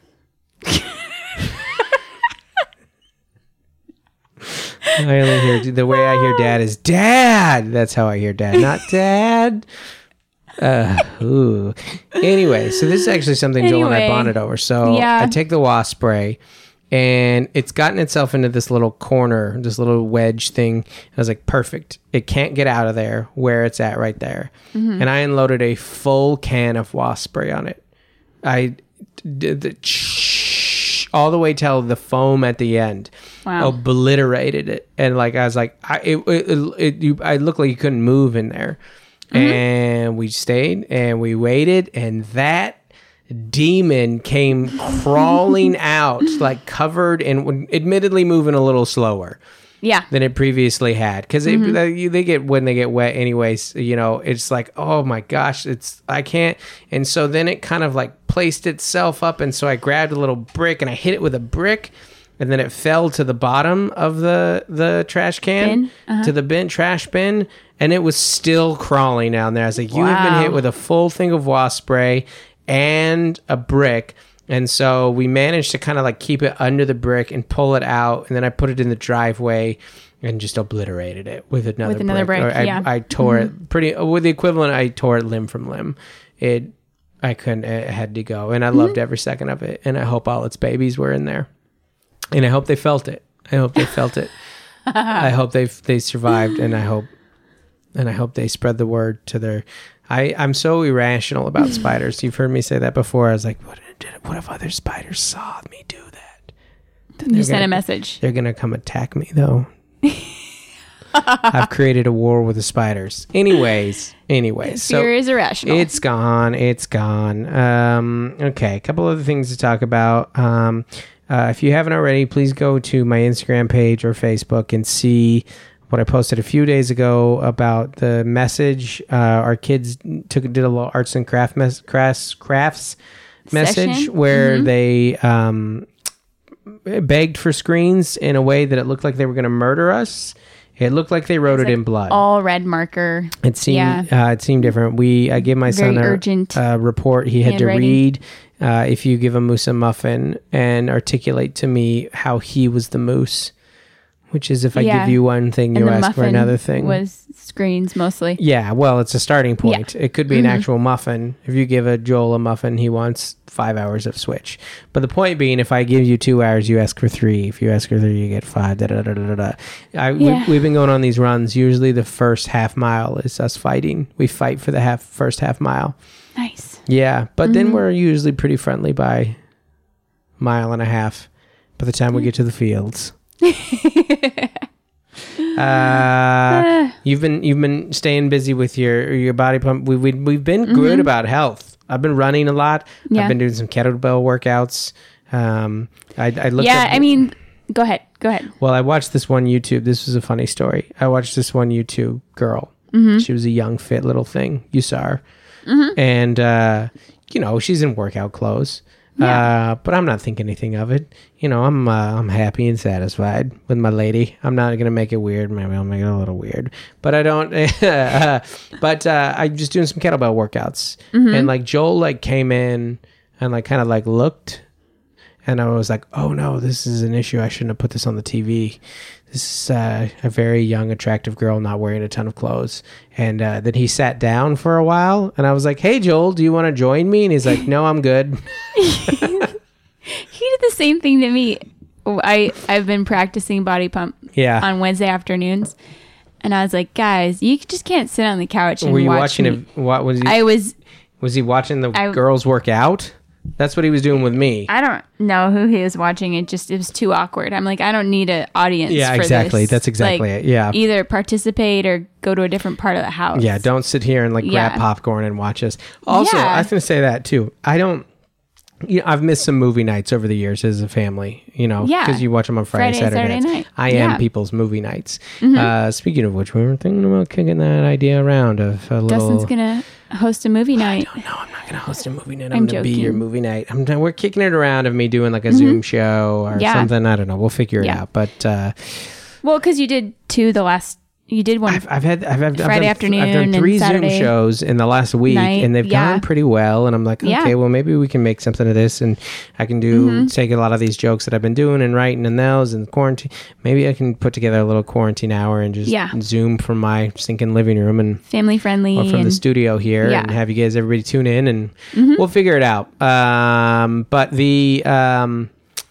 I only hear the way I hear dad is dad. That's how I hear dad, not dad. Uh, ooh. Anyway, so this is actually something Joel and I Anyway. bonded over. So Yeah. I take the wasp spray, and it's gotten itself into this little corner, this little wedge thing. I was like, perfect. It can't get out of there where it's at right there. Mm-hmm. And I unloaded a full can of wasp spray on it. I did the all the way till the foam at the end Wow. obliterated it. And like I was like, I it it, it, it you, I looked like you couldn't move in there. Mm-hmm. And we stayed and we waited, and that demon came crawling out, like covered in, admittedly moving a little slower Yeah. than it previously had, because Mm-hmm. they, they they get when they get wet anyways, you know, it's like, oh my gosh, it's I can't. And so then it kind of like placed itself up, and so I grabbed a little brick and I hit it with a brick, and then it fell to the bottom of the the trash can, Bin? Uh-huh. to the bin trash bin, and it was still crawling down there. I was like, you have been Wow. hit with a full thing of wasp spray and a brick. And so we managed to kind of like keep it under the brick and pull it out, and then I put it in the driveway and just obliterated it with another With another brick, Or I, yeah. I tore it pretty with the equivalent. I tore it limb from limb. It I couldn't. It had to go, and I Mm-hmm. loved every second of it. And I hope all its babies were in there, and I hope they felt it. I hope they felt it. I hope they they survived, and I hope and I hope they spread the word to their. I I'm so irrational about spiders. You've heard me say that before. I was like, what did what if other spiders saw me do that? Then You they're sent a gonna- message. They're gonna come attack me though. I've created a war with the spiders. Anyways, anyways, so Fear is irrational. it's gone. It's gone. Um, okay, a couple other things to talk about. Um, uh, if you haven't already, please go to my Instagram page or Facebook and see what I posted a few days ago about the message. Uh, our kids took did a little arts and craft mes- crafts crafts message Session? where they um, begged for screens in a way that it looked like they were going to murder us. It looked like they wrote it like in blood. all red marker. It seemed Yeah. uh, it seemed different. We I gave my Very son a urgent uh, report. He had to handwriting. read. Uh, if you give a moose a muffin and articulate to me how he was the moose, which is if I Yeah. give you one thing, And you the ask for muffin another thing. was screens mostly. Yeah, well, it's a starting point. It could be an Mm-hmm. actual muffin. If you give a Joel a muffin, he wants five hours of Switch. But the point being, if I give you two hours, you ask for three. If you ask for three, you get five. Da da da da da. da. I, Yeah. we, we've been going on these runs. Usually, the first half mile is us fighting. We fight for the half first half mile. Nice. Yeah, but Mm-hmm. then we're usually pretty friendly by mile and a half. By the time we get to the fields. Uh, you've been you've been staying busy with your your body pump. We we we've been good about health. I've been running a lot. I've Yeah. been doing some kettlebell workouts. Um, I I looked. Yeah, up, I mean, go ahead. Go ahead. well, I watched this one YouTube. This was a funny story. I watched this one YouTube girl. Mm-hmm. She was a young, fit little thing. You saw her, and uh, you know she's in workout clothes. Yeah. Uh, but I'm not thinking anything of it. You know, I'm uh, I'm happy and satisfied with my lady. I'm not gonna make it weird. Maybe I'll make it a little weird, but I don't. uh, but uh, I'm just doing some kettlebell workouts, and like Joel like came in and like kind of like looked, and I was like, oh no, this is an issue. I shouldn't have put this on the T V. This is uh, a very young, attractive girl not wearing a ton of clothes. And uh, then he sat down for a while, and I was like, hey, Joel, do you want to join me? And he's like, no, I'm good. He did the same thing to me. I I've been practicing body pump Yeah. on Wednesday afternoons, and I was like, guys, you just can't sit on the couch and Were you watch watching me. it? What was he? I was was he watching the I- girls work out? That's what he was doing with me. I don't know who he was watching. It just it was too awkward. I'm like, I don't need an audience. Yeah, for exactly. this. That's exactly Like, it. Yeah. Either participate or go to a different part of the house. Yeah, don't sit here and like grab Yeah. popcorn and watch us. Also, Yeah. I was going to say that too. I don't. You know, I've missed some movie nights over the years as a family. You know, Yeah. because you watch them on Friday, Friday and Saturday, Saturday nights. night. I Yeah. Mm-hmm. am people's movie nights. Uh, speaking of which, we were thinking about kicking that idea around of a little. Dustin's gonna host a movie night. No, I'm not going to host a movie night. I'm, I'm going to be your joking. movie night. I'm. We're kicking it around of me doing like a Zoom show or Yeah. something. I don't know. We'll figure it Yeah. out. But uh, Well, because you did two the last. You did one. I've, I've had I've had Friday I've done, I've afternoon done and three Zoom Saturday shows in the last week, night. and they've Yeah. gone pretty well. And I'm like, okay, Yeah. well, maybe we can make something of this, and I can do Mm-hmm. take a lot of these jokes that I've been doing and writing and those and quarantine. Maybe I can put together a little quarantine hour and just Yeah. Zoom from my stinking living room and family friendly. or from the and- studio here Yeah. and have you guys everybody tune in and Mm-hmm. we'll figure it out. Um, but the um,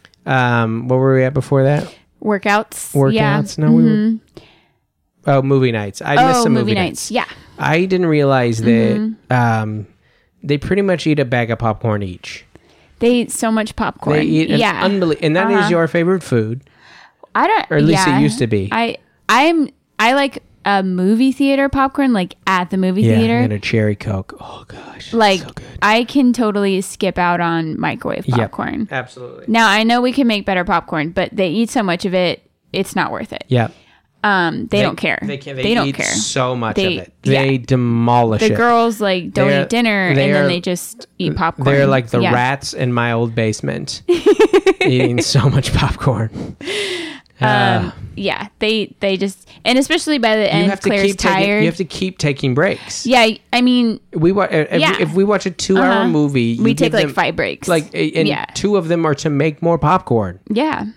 um, what were we at before that? workouts. Workouts? Yeah. Mm-hmm. No, we were. Oh, movie nights. I missed Oh, some movie movie nights. Yeah. I didn't realize that Mm-hmm. um, they pretty much eat a bag of popcorn each. They eat so much popcorn. They eat an yeah. unbelie- and that is Uh-huh. your favorite food. I don't. or at least it yeah. used to be. I I'm I like a movie theater popcorn, like at the movie Yeah, theater. and a cherry Coke. Oh gosh, like so good. I can totally skip out on microwave Yep, popcorn. absolutely. Now I know we can make better popcorn, but they eat so much of it, it's not worth it. Yeah, Um, they, don't care. They can. They, don't eat care. so much They- of it. They yeah. demolish The it. girls like don't They're- eat dinner, and they then are- they just eat popcorn. They're like the Yeah. rats in my old basement, eating so much popcorn. Um, yeah, they they just and especially by the You end, have to Claire's keep taking. tired. You have to keep taking breaks. yeah, I mean, We wa- if, Yeah. if we watch a two-hour Uh-huh. movie, you we give take like them- five breaks. Like, and yeah, two of them are to make more popcorn. yeah,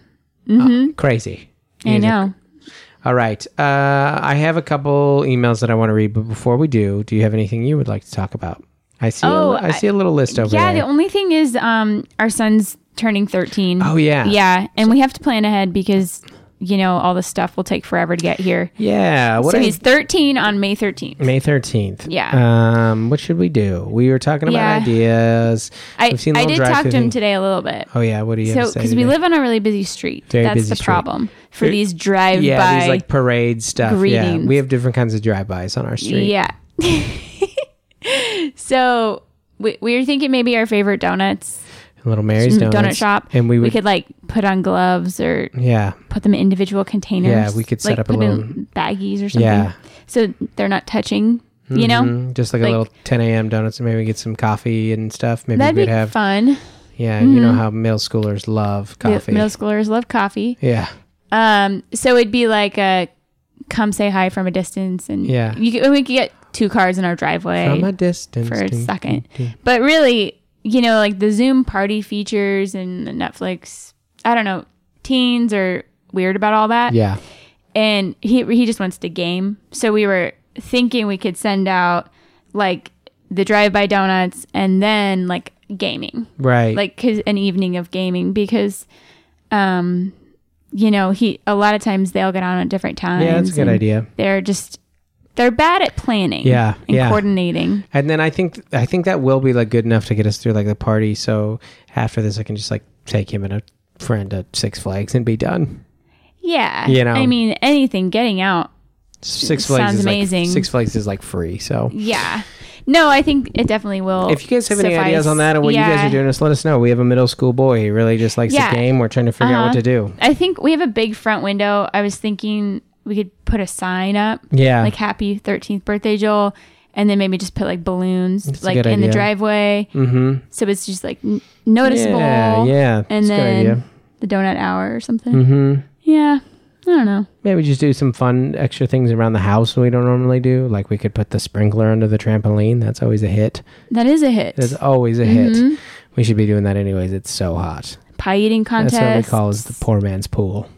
Crazy. I know. All right. Uh, I have a couple emails that I want to read, but before we do, do you have anything you would like to talk about? I see. Oh, a, I see a little list over Yeah, there. the only thing is, um, our son's turning thirteen. Oh, yeah. yeah, and we have to plan ahead because you know all the stuff will take forever to get here. yeah. What so I- he's thirteen on May thirteenth. May thirteenth. Yeah. Um, what should we do? We were talking about Yeah. ideas. I We've seen I little did talk drive-thru to him thing. today a little bit. Oh yeah. What do you have So to say because we today? live on a really busy street, Very that's busy the street. problem for Very- these drive Yeah, by. these like parade stuff. Yeah, greetings. we have different kinds of drive-bys on our street. Yeah. So we, we were thinking maybe our favorite donuts, Little Mary's donut Donuts shop, and we would. could like put on gloves or yeah. put them in individual containers. Yeah, we could set like up a put little- in baggies or something. Yeah. So they're not touching. You know, Mhm. Just like, a Like- little ten a.m. donuts, and maybe get some coffee and stuff. Maybe that'd we'd be have. fun. Yeah, you know how middle schoolers love Mi- coffee. Middle schoolers love coffee. yeah, Um, so it'd be like a come say hi from a distance, and Yeah. you could, we could get two cars in our driveway from a distance. for a ding, second. ding, ding. But really, you know, like the Zoom party features and the Netflix, I don't know, teens are weird about all that. Yeah, And he he just wants to game. So we were thinking we could send out like the drive-by donuts and then like gaming, right. like 'cause an evening of gaming because, um, you know, he a lot of times they'll get on at different times. yeah, that's a good and idea. They're just they're bad at planning. Yeah, and yeah. coordinating. And then I think I think that will be like good enough to get us through like the party. So after this, I can just like take him and a friend to Six Flags and be done. Yeah, You know. I mean, anything getting out. Six Flags Sounds is amazing. Like, Six Flags is like free. So Yeah, no, I think it definitely will. if you guys have any suffice. ideas on that and what you guys Yeah. are doing, just let us know. We have a middle school boy. He really just likes Yeah. the game. We're trying to figure out what Uh-huh. to do. I think we have a big front window. I was thinking we could put a sign up, Yeah. like "Happy thirteenth Birthday, Joel," and then maybe just put like balloons, That's a like good in the idea. driveway, Mm-hmm. so it's just like n- noticeable. Yeah, yeah. and That's a good then idea. the donut hour or something. Mm-hmm. Yeah, I don't know. Maybe just do some fun extra things around the house we don't normally do. Like we could put the sprinkler under the trampoline. That's always a hit. That is a hit. That's always a Mm-hmm. hit. We should be doing that anyways. It's so hot. Pie eating That's contest. what we call is the poor man's pool.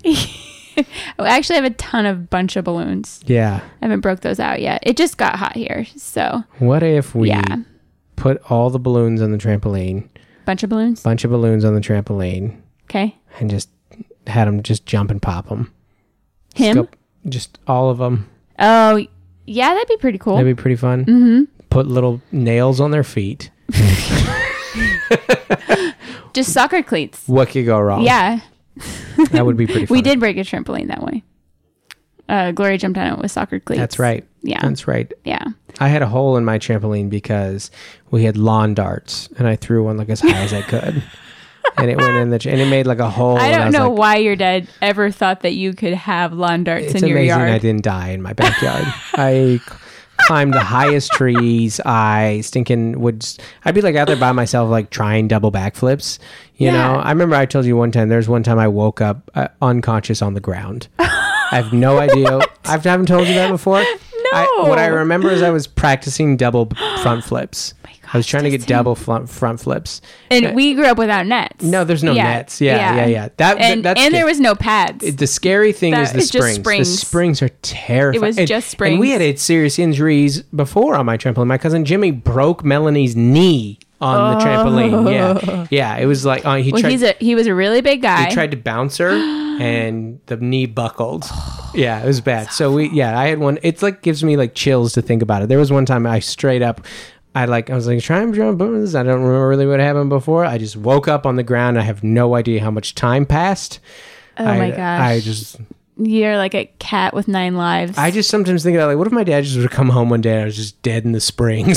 I actually have a ton of bunch of balloons. Yeah. I haven't broke those out yet. It just got hot here, so What if we yeah, put all the balloons on the trampoline, bunch of balloons. bunch of balloons on the trampoline, Okay, and just had them just jump and pop them? him. Just all of them. Oh, yeah, that'd be pretty cool. That'd be pretty fun. Mm-hmm. Put little nails on their feet. Just soccer cleats. What could go wrong? Yeah. That would be pretty funny. We did break a trampoline that way. Uh, Gloria jumped on it with soccer cleats. That's right. Yeah. That's right. Yeah. I had a hole in my trampoline because we had lawn darts, and I threw one like as high as I could, and it went in the ch- and it made like a hole. I and don't was know like, why your dad ever thought that you could have lawn darts It's in your amazing yard. I didn't die in my backyard. I c- climbed the highest trees. I stinking would. s- I'd be like out there by myself, like trying double backflips. You Yeah. know, I remember I told you one time. There's one time I woke up uh, unconscious on the ground. I have no idea. I haven't told you that before. I, what I remember is I was practicing double b- front flips. Oh my I was gosh, trying to get Dustin. double front front flips. And Uh, we grew up without nets. No, there's no Yeah. nets. Yeah, yeah, yeah. That- and that's and the- there was no pads. The scary thing That is the is just springs. The springs. springs are terrifying. It was And- just And we springs. had had serious injuries before on my trampoline. My cousin Jimmy broke Melanie's knee on the trampoline. Yeah, yeah. It was like uh, he Oh. well, tried. he's a he was a really big guy. he tried to bounce her, and the knee buckled. Yeah, it was bad. So we, yeah, I had one. It's like gives me like chills to think about it. There was one time I straight up, I like, I was like, try and jump. I don't remember really what happened before. I just woke up on the ground. I have no idea how much time passed. oh I, my gosh! I just, You're like a cat with nine lives. I just sometimes think about like, what if my dad just would have come home one day and I was just dead in the springs?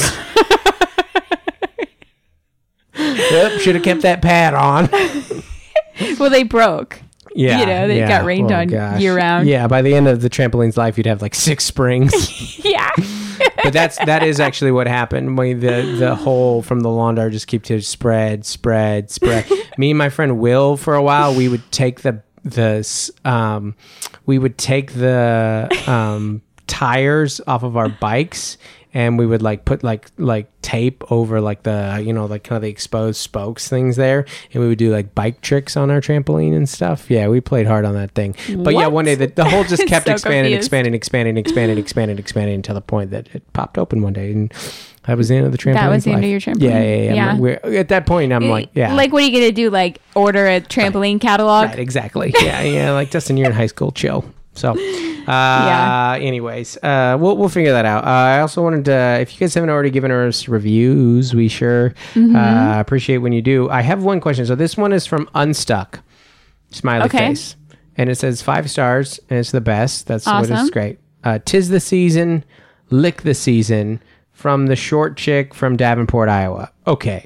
Yep, should have kept that pad on. well, they broke. Yeah, You know, they yeah. got rained Oh, on gosh. year round. Yeah, by the end of the trampoline's life, you'd have like six springs. Yeah. But that's that is actually what happened. We, the the hole from the lawn dart just keep to spread, spread, spread. Me and my friend Will, for a while, we would take the the s- um, we would take the um tires off of our bikes, and we would like put like like tape over like the you know like kind of the exposed spokes things there, and we would do like bike tricks on our trampoline and stuff. Yeah, we played hard on that thing. But yeah, What? one day the, the hole just kept So expanding, confused. expanding, expanding, expanding, expanding, expanding until the point that it popped open one day, and that was the end of the trampoline. That was the end of your Yeah, trampoline. yeah, yeah. Yeah. We're, at that point, I'm like, yeah, Like, what are you gonna do? Like, order a trampoline catalog? right, exactly. Yeah, yeah. Like Dustin, you're in high school, chill. So, uh, Yeah. anyways, uh, we'll we'll figure that out. Uh, I also wanted to, if you guys haven't already given us reviews, we sure Mm-hmm. uh, appreciate when you do. I have one question. So this one is from Unstuck, smiley Okay. face, and it says five stars, and it's the best. That's what Awesome. is great. Uh, Tis the season, lick the season. From the short chick from Davenport, Iowa. Okay.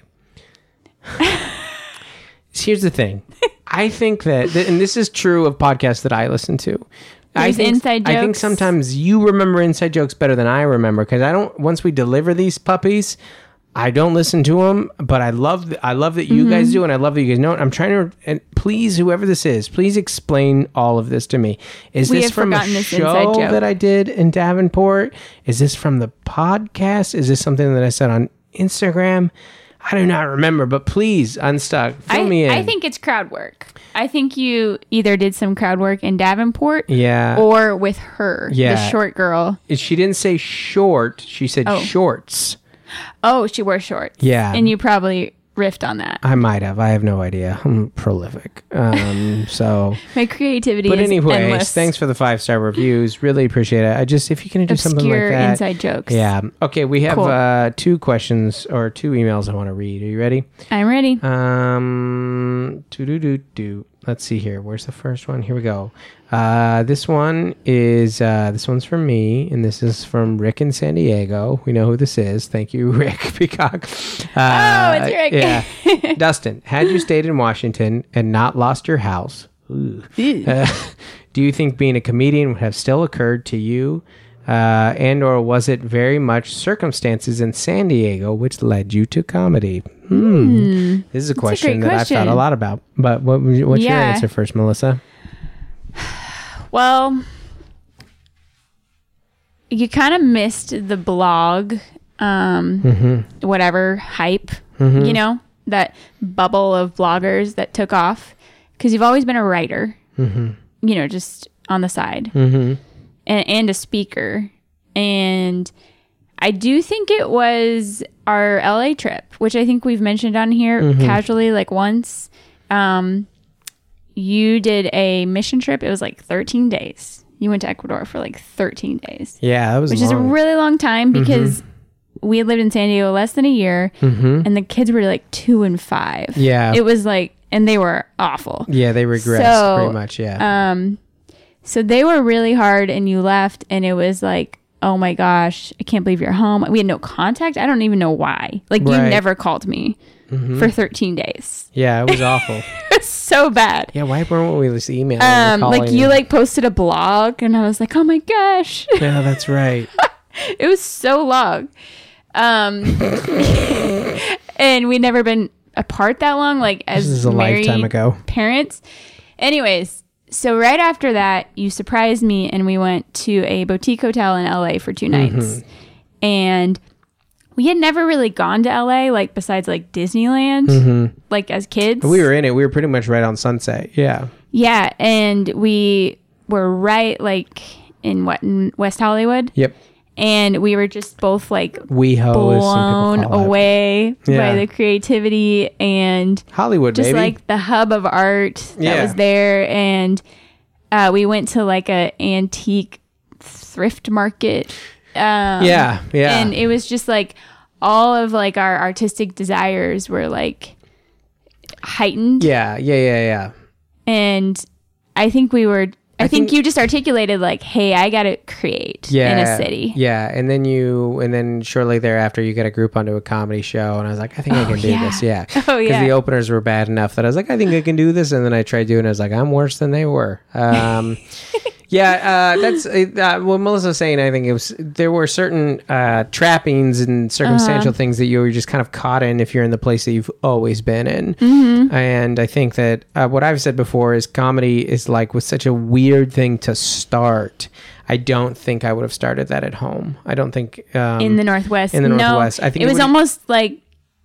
Here's the thing. I think that, th- and this is true of podcasts that I listen to. I There's think, inside I think jokes. sometimes you remember inside jokes better than I remember, because I don't. Once we deliver these puppies, I don't listen to them. But I love, th- I love that you Mm-hmm. guys do, and I love that you guys know it. I'm trying to, and please, whoever this is, please explain all of this to me. Is We this have from a forgotten this inside show joke. that I did in Davenport? Is this from the podcast? Is this something that I said on Instagram? I do not remember, but please, Unstuck, fill I, me in. I think it's crowd work. I think you either did some crowd work in Davenport, Yeah. or with her, Yeah. the short girl. She didn't say short. She said Oh. shorts. Oh, she wore shorts. Yeah. and you probably riffed on that. I might have. I have no idea. I'm prolific. Um, so, My creativity but is anyways, endless. thanks for the five star reviews. Really appreciate it. I just, if you can do something like Obscure that. inside jokes. Yeah. Okay. We have Cool. uh, two questions or two emails I want to read. Are you ready? I'm ready. Um, do do do do. Let's see here. Where's the first one? Here we go. Uh, this one is uh, this one's from me, and this is from Rick in San Diego. We know who this is. Thank you, Rick Peacock. Uh, Oh, it's Rick. Yeah, Dustin. Had you stayed in Washington and not lost your house, ooh, uh, do you think being a comedian would have still occurred to you? Uh, and or was it very much circumstances in San Diego which led you to comedy? Hmm. This is a question great that I've thought a question. lot about. But what, what's your Yeah. answer first, Melissa? Well, you kind of missed the blog, um, Mm-hmm. whatever hype, you know, that bubble of bloggers that took off, because you've always been a writer, Mm-hmm. you know, just on the side, Mm-hmm. and, and a speaker. And I do think it was our L A trip, which I think we've mentioned on here Mm-hmm. casually, like once. Um, you did a mission trip. It was like thirteen days. You went to Ecuador for like thirteen days, Yeah, that was which is a long. really long time because we had lived in San Diego less than a year, Mm-hmm. and the kids were like two and five. Yeah. It was like, and they were awful. Yeah, they regressed So, pretty much. Yeah. Um, so they were really hard, and you left, and it was like, oh my gosh, I can't believe you're home. We had no contact. I don't even know why. Like, you Right. never called me Mm-hmm. for thirteen days. Yeah, it was awful. It was so bad. Yeah, why weren't we just emailing? Um, or like calling you and- like posted a blog, and I was like, oh my gosh, Yeah, that's right. it was so long. Um, and we'd never been apart that long, like as This is a married lifetime ago. parents. Anyways, so right after that, you surprised me, and we went to a boutique hotel in L A for two nights, Mm-hmm. and we had never really gone to L A, like besides like Disneyland, like as kids. Mm-hmm. We were in it. We were pretty much right on Sunset. Yeah. Yeah, and we were right like in what in West Hollywood, Yep. and we were just both like WeHo, as some blown people call it. away Yeah. by the creativity and Hollywood, just baby. like the hub of art that Yeah. was there. And uh, we went to like a antique thrift market. Um, yeah, yeah. and it was just like all of like our artistic desires were like heightened. yeah, yeah, yeah, yeah. And I think we were, I, I think, think- you just articulated like, hey, I got to create Yeah, in a city. Yeah, and then you, and then shortly thereafter, you got a group onto a comedy show, and I was like, I think I can do yeah. this. Yeah, Oh, because yeah. the openers were bad enough that I was like, I think I can do this, and then I tried doing it. I was like, I'm worse than they were. Um, yeah, uh, that's uh, what Melissa was saying. I think it was there were certain uh, trappings and circumstantial Uh-huh. things that you were just kind of caught in if you're in the place that you've always been in. Mm-hmm. And I think that uh, what I've said before is comedy is like was such a weird thing to start. I don't think I would have started that at home. I don't think um, in the Northwest. in the No, Northwest. I think it it was would've- almost like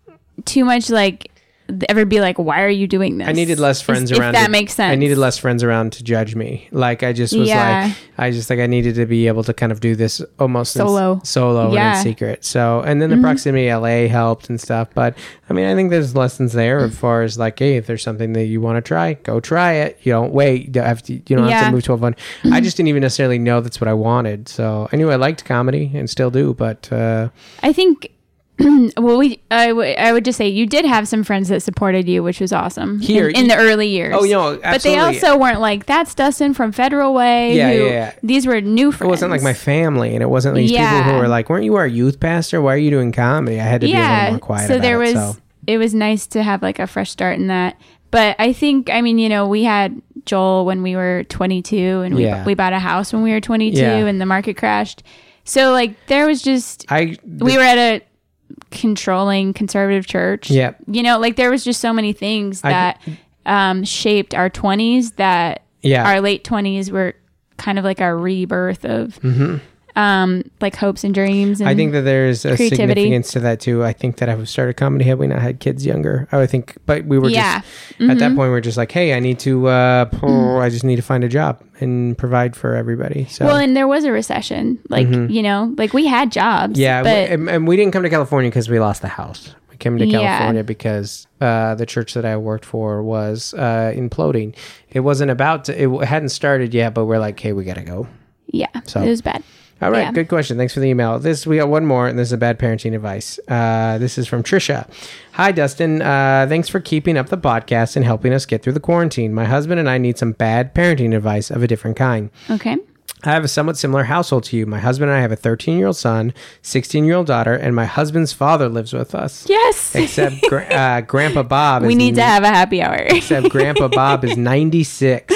too much like ever be like, why are you doing this? I needed less friends if, around. If that to- makes sense. I needed less friends around to judge me. Like I just was Yeah. like, I just like I needed to be able to kind of do this almost in s- Solo. solo and Yeah. in secret. So and then the Mm-hmm. proximity to L A helped and stuff. But I mean, I think there's lessons there as far as like, hey, if there's something that you want to try, go try it. You don't wait. You don't have to. You don't have Yeah. to move to a fun. I just didn't even necessarily know that's what I wanted. So I knew I liked comedy and still do, but. uh I think. Well, we I, w- I would just say you did have some friends that supported you, which was awesome Here, in, in the early years. Oh, you know, but they absolutely. also weren't like that's Dustin from Federal Way. Yeah, who- yeah, yeah. These were new friends. It wasn't like my family, and it wasn't these people Yeah. who were like, "Weren't you our youth pastor? Why are you doing comedy?" I had to be a little more quiet so about there it. was So it was nice to have like a fresh start in that. But I think I mean you know we had Joel when we were twenty-two, and we Yeah. we bought a house when we were twenty-two, Yeah. and the market crashed. So like there was just I we were at a controlling conservative church. Yep. You know, like there was just so many things I- that um, shaped our twenties that Yeah. our late twenties were kind of like our rebirth of Mm-hmm. um, like hopes and dreams. And I think that there's a creativity. significance to that too. I think that I would started comedy had we not had kids younger. I would think, but we were Yeah. just at that point. We were just like, hey, I need to. Uh, I just need to find a job and provide for everybody. So. well, and there was a recession. Like, you know, like we had jobs. Mm-hmm. yeah, But and, and we didn't come to California because we lost the house. We came to Yeah. California because uh, the church that I worked for was uh, imploding. It wasn't about to, it hadn't started yet, but we're like, hey, we gotta go. yeah, So- it was bad. All right, Yeah. good question. Thanks for the email. This we got one more, and this is a bad parenting advice. Uh, this is from Trisha. Hi, Dustin. Uh, thanks for keeping up the podcast and helping us get through the quarantine. My husband and I need some bad parenting advice of a different kind. Okay. I have a somewhat similar household to you. My husband and I have a thirteen-year-old son, sixteen-year-old daughter, and my husband's father lives with us. Yes. Except gra- uh, Grandpa Bob. we is need to have a happy hour. Except Grandpa Bob is ninety-six.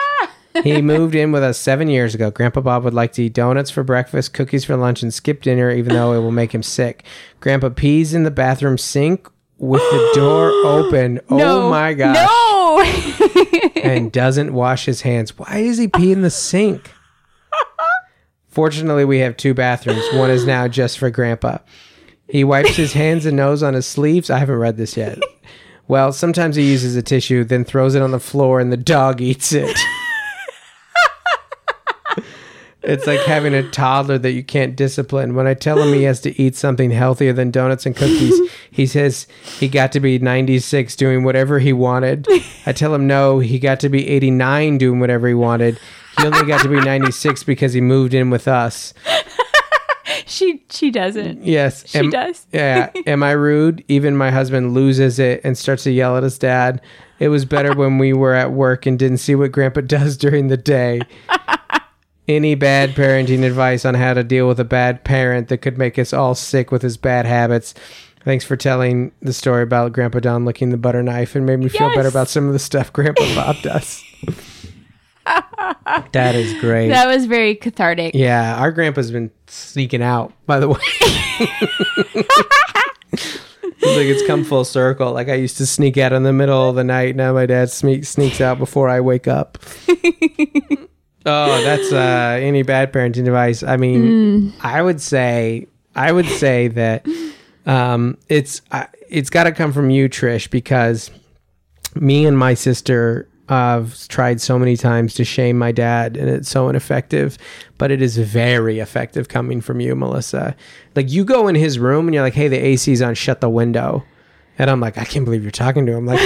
He moved in with us seven years ago. Grandpa Bob would like to eat donuts for breakfast, cookies for lunch, and skip dinner, even though it will make him sick. Grandpa pees in the bathroom sink with the door open. No. Oh my gosh. No. And doesn't wash his hands. Why does he pee in the sink? Fortunately, we have two bathrooms. One is now just for Grandpa. He wipes his hands and nose on his sleeves. I haven't read this yet. Well, sometimes he uses a tissue, then throws it on the floor, and the dog eats it. It's like having a toddler that you can't discipline. When I tell him he has to eat something healthier than donuts and cookies, he says he got to be ninety-six doing whatever he wanted. I tell him no, he got to be eighty-nine doing whatever he wanted. He only got to be ninety-six because he moved in with us. she she doesn't. Yes. She am, does. Yeah. Am I rude? Even my husband loses it and starts to yell at his dad. It was better when we were at work and didn't see what Grandpa does during the day. Any bad parenting advice on how to deal with a bad parent that could make us all sick with his bad habits? Thanks for telling the story about Grandpa Don licking the butter knife and made me feel Yes. better about some of the stuff Grandpa Bob does. That is great. That was very cathartic. Yeah, our grandpa's been sneaking out, by the way. It's like it's come full circle. Like I used to sneak out in the middle of the night. Now my dad sneak, sneaks out before I wake up. Oh, that's uh, any bad parenting advice. I mean, mm. I would say, I would say that um, it's uh, it's got to come from you, Trish, because me and my sister I've tried so many times to shame my dad, and it's so ineffective, but it is very effective coming from you, Melissa. Like you go in his room and you're like, hey, the A C's on, shut the window. And I'm like, I can't believe you're talking to him like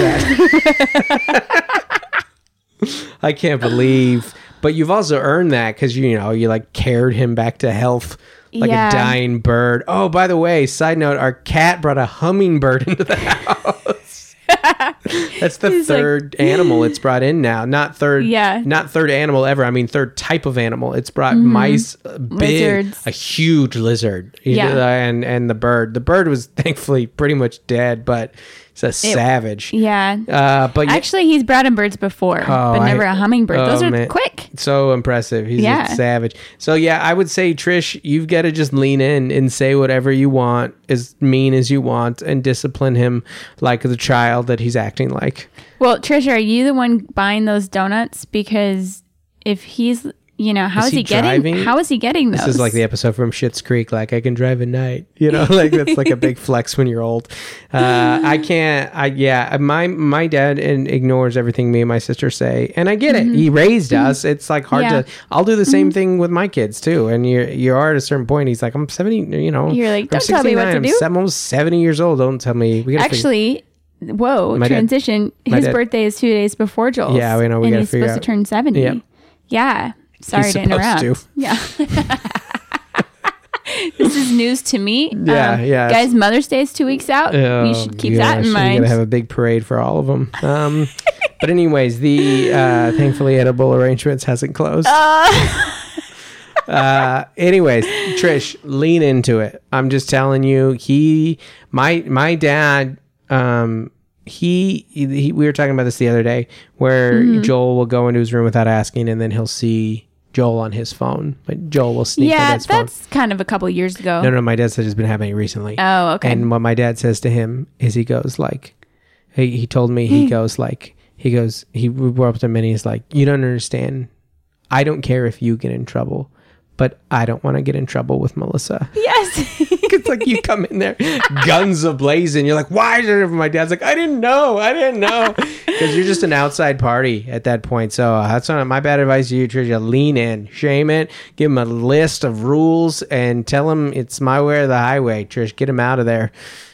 that. I can't believe, but you've also earned that because, you know, you like carried him back to health like yeah. a dying bird. Oh, by the way, side note, our cat brought a hummingbird into the house. That's the He's third like, animal it's brought in now. Not third, yeah. not third animal ever. I mean, third type of animal. It's brought mm-hmm. mice, uh, big, Lizards. a huge lizard, yeah. and and the bird. The bird was thankfully pretty much dead, but it's a it, savage. Yeah. Uh, but actually, he's brought in birds before, oh, but never I, a hummingbird. Those oh, are man. quick. So impressive. He's yeah. a savage. So yeah, I would say, Trish, you've got to just lean in and say whatever you want, as mean as you want, and discipline him like the child that he's acting like. Well, Trish, are you the one buying those donuts? Because if he's, you know, how is, is he, he getting? How is he getting those? This is like the episode from Schitt's Creek. Like, I can drive at night. You know, like that's like a big flex when you're old. Uh, I can't. I yeah. My my dad and ignores everything me and my sister say, and I get mm-hmm. it. He raised mm-hmm. us. It's like hard yeah. to. I'll do the same mm-hmm. thing with my kids too. And you you are at a certain point. He's like, I'm seventy. You know, you're like, don't tell me what to do. I'm almost seventy years old. Don't tell me. We gotta actually. Figure- Whoa, my transition. Dad, His dad, birthday is two days before Joel's. Yeah, we know. We and gotta he's figure supposed out. to turn seventy. Yep. Yeah. Sorry he's to interrupt. To. Yeah. This is news to me. Yeah, um, yeah. Guys, Mother's Day is two weeks out. Oh, you should keep gosh, that in mind. You're gonna have a big parade for all of them. Um, but anyways, the uh, thankfully edible arrangements hasn't closed. Uh. uh anyways, Trish, lean into it. I'm just telling you, he my my dad um he, he we were talking about this the other day where mm-hmm. Joel will go into his room without asking, and then he'll see Joel on his phone. Like Joel will sneak yeah, on his phone. Yeah, that's kind of a couple years ago. No, no, my dad said it's been happening recently. Oh, okay. And what my dad says to him is he goes like, he, he told me, he goes like, he goes, he brought up to him and he's like, you don't understand. I don't care if you get in trouble, but I don't want to get in trouble with Melissa. Yes. It's like you come in there, guns a-blazing. You're like, why? My dad's like, I didn't know. I didn't know. Because you're just an outside party at that point. So uh, that's not my bad advice to you, Tricia. Lean in, shame it, give him a list of rules, and tell him it's my way or the highway. Trish, get him out of there.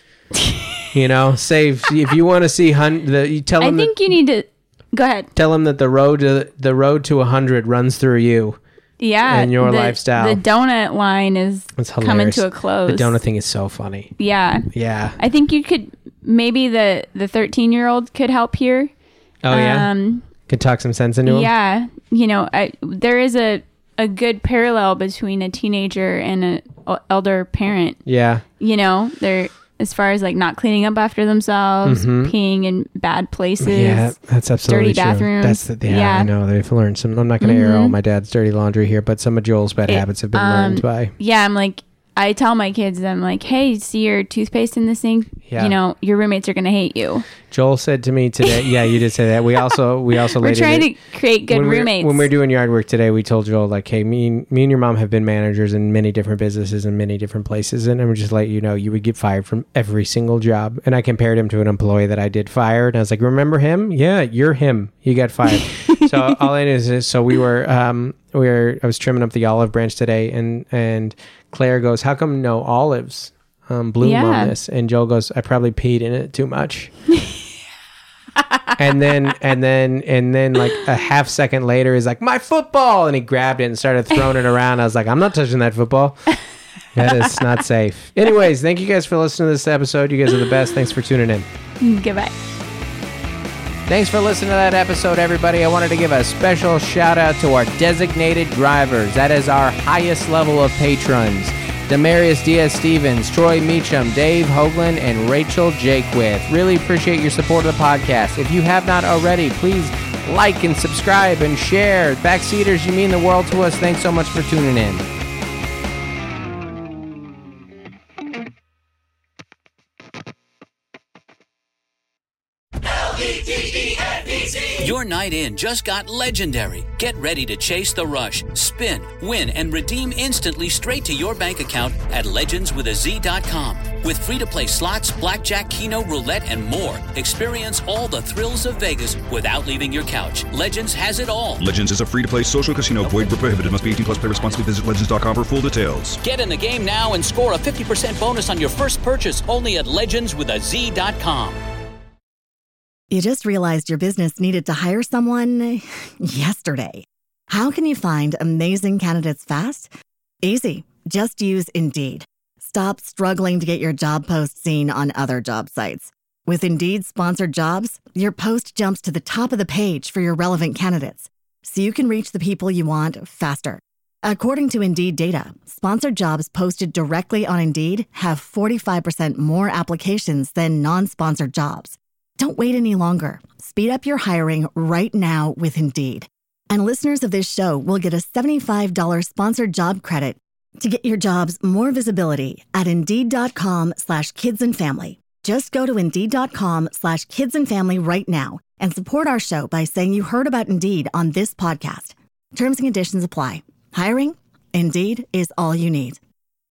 You know, save. If you want to see, hun- the, you tell him. I think that, you need to, go ahead. Tell him that the road to the road to one hundred runs through you. Yeah, and your the, lifestyle. The donut line is coming to a close. The donut thing is so funny. Yeah, yeah. I think you could maybe the the thirteen year old could help here. Oh yeah, um, could talk some sense into him. Yeah, you know, I, there is a a good parallel between a teenager and an elder parent. Yeah, you know, they're. As far as like not cleaning up after themselves, mm-hmm. peeing in bad places. Yeah, that's absolutely dirty bathrooms. That's the, yeah, yeah, I know. They've learned some. I'm not going to mm-hmm. air all my dad's dirty laundry here, but some of Joel's bad it, habits have been um, learned by. Yeah, I'm like, I tell my kids, I'm like, hey, see your toothpaste in the sink? Yeah. You know, your roommates are going to hate you. Joel said to me today, yeah, you did say that. We also, we also, we're trying it, to create good when roommates. We're, when we we're doing yard work today, we told Joel, like, hey, me and, me and your mom have been managers in many different businesses in many different places. And I'm just let you know, you would get fired from every single job. And I compared him to an employee that I did fire. And I was like, remember him? Yeah, you're him. You got fired. So all it is is, so we were, um, we were, I was trimming up the olive branch today, and, and Claire goes, how come no olives um, bloom yeah. on this? And Joel goes, I probably peed in it too much. and then, and then, and then like a half second later, he's like, my football. And he grabbed it and started throwing it around. I was like, I'm not touching that football. That is not safe. Anyways, thank you guys for listening to this episode. You guys are the best. Thanks for tuning in. Goodbye. Thanks for listening to that episode, everybody. I wanted to give a special shout out to our designated drivers. That is our highest level of patrons. Demarius Diaz-Stevens, Troy Meacham, Dave Hoagland, and Rachel Jakewith. Really appreciate your support of the podcast. If you have not already, please like and subscribe and share. Backseaters, you mean the world to us. Thanks so much for tuning in. Your night in just got legendary. Get ready to chase the rush, spin, win, and redeem instantly straight to your bank account at legends with a z dot com. With free-to-play slots, blackjack, keno, roulette, and more, experience all the thrills of Vegas without leaving your couch. Legends has it all. Legends is a free-to-play social casino. Void where prohibited. Must be eighteen plus. Play responsibly. Visit legends dot com for full details. Get in the game now and score a fifty percent bonus on your first purchase only at legends with a z dot com. You just realized your business needed to hire someone yesterday. How can you find amazing candidates fast? Easy. Just use Indeed. Stop struggling to get your job post seen on other job sites. With Indeed sponsored jobs, your post jumps to the top of the page for your relevant candidates, so you can reach the people you want faster. According to Indeed data, sponsored jobs posted directly on Indeed have forty-five percent more applications than non-sponsored jobs. Don't wait any longer. Speed up your hiring right now with Indeed. And listeners of this show will get a seventy-five dollars sponsored job credit to get your jobs more visibility at Indeed.com slash kids and family. Just go to Indeed.com slash kids and family right now and support our show by saying you heard about Indeed on this podcast. Terms and conditions apply. Hiring? Indeed is all you need.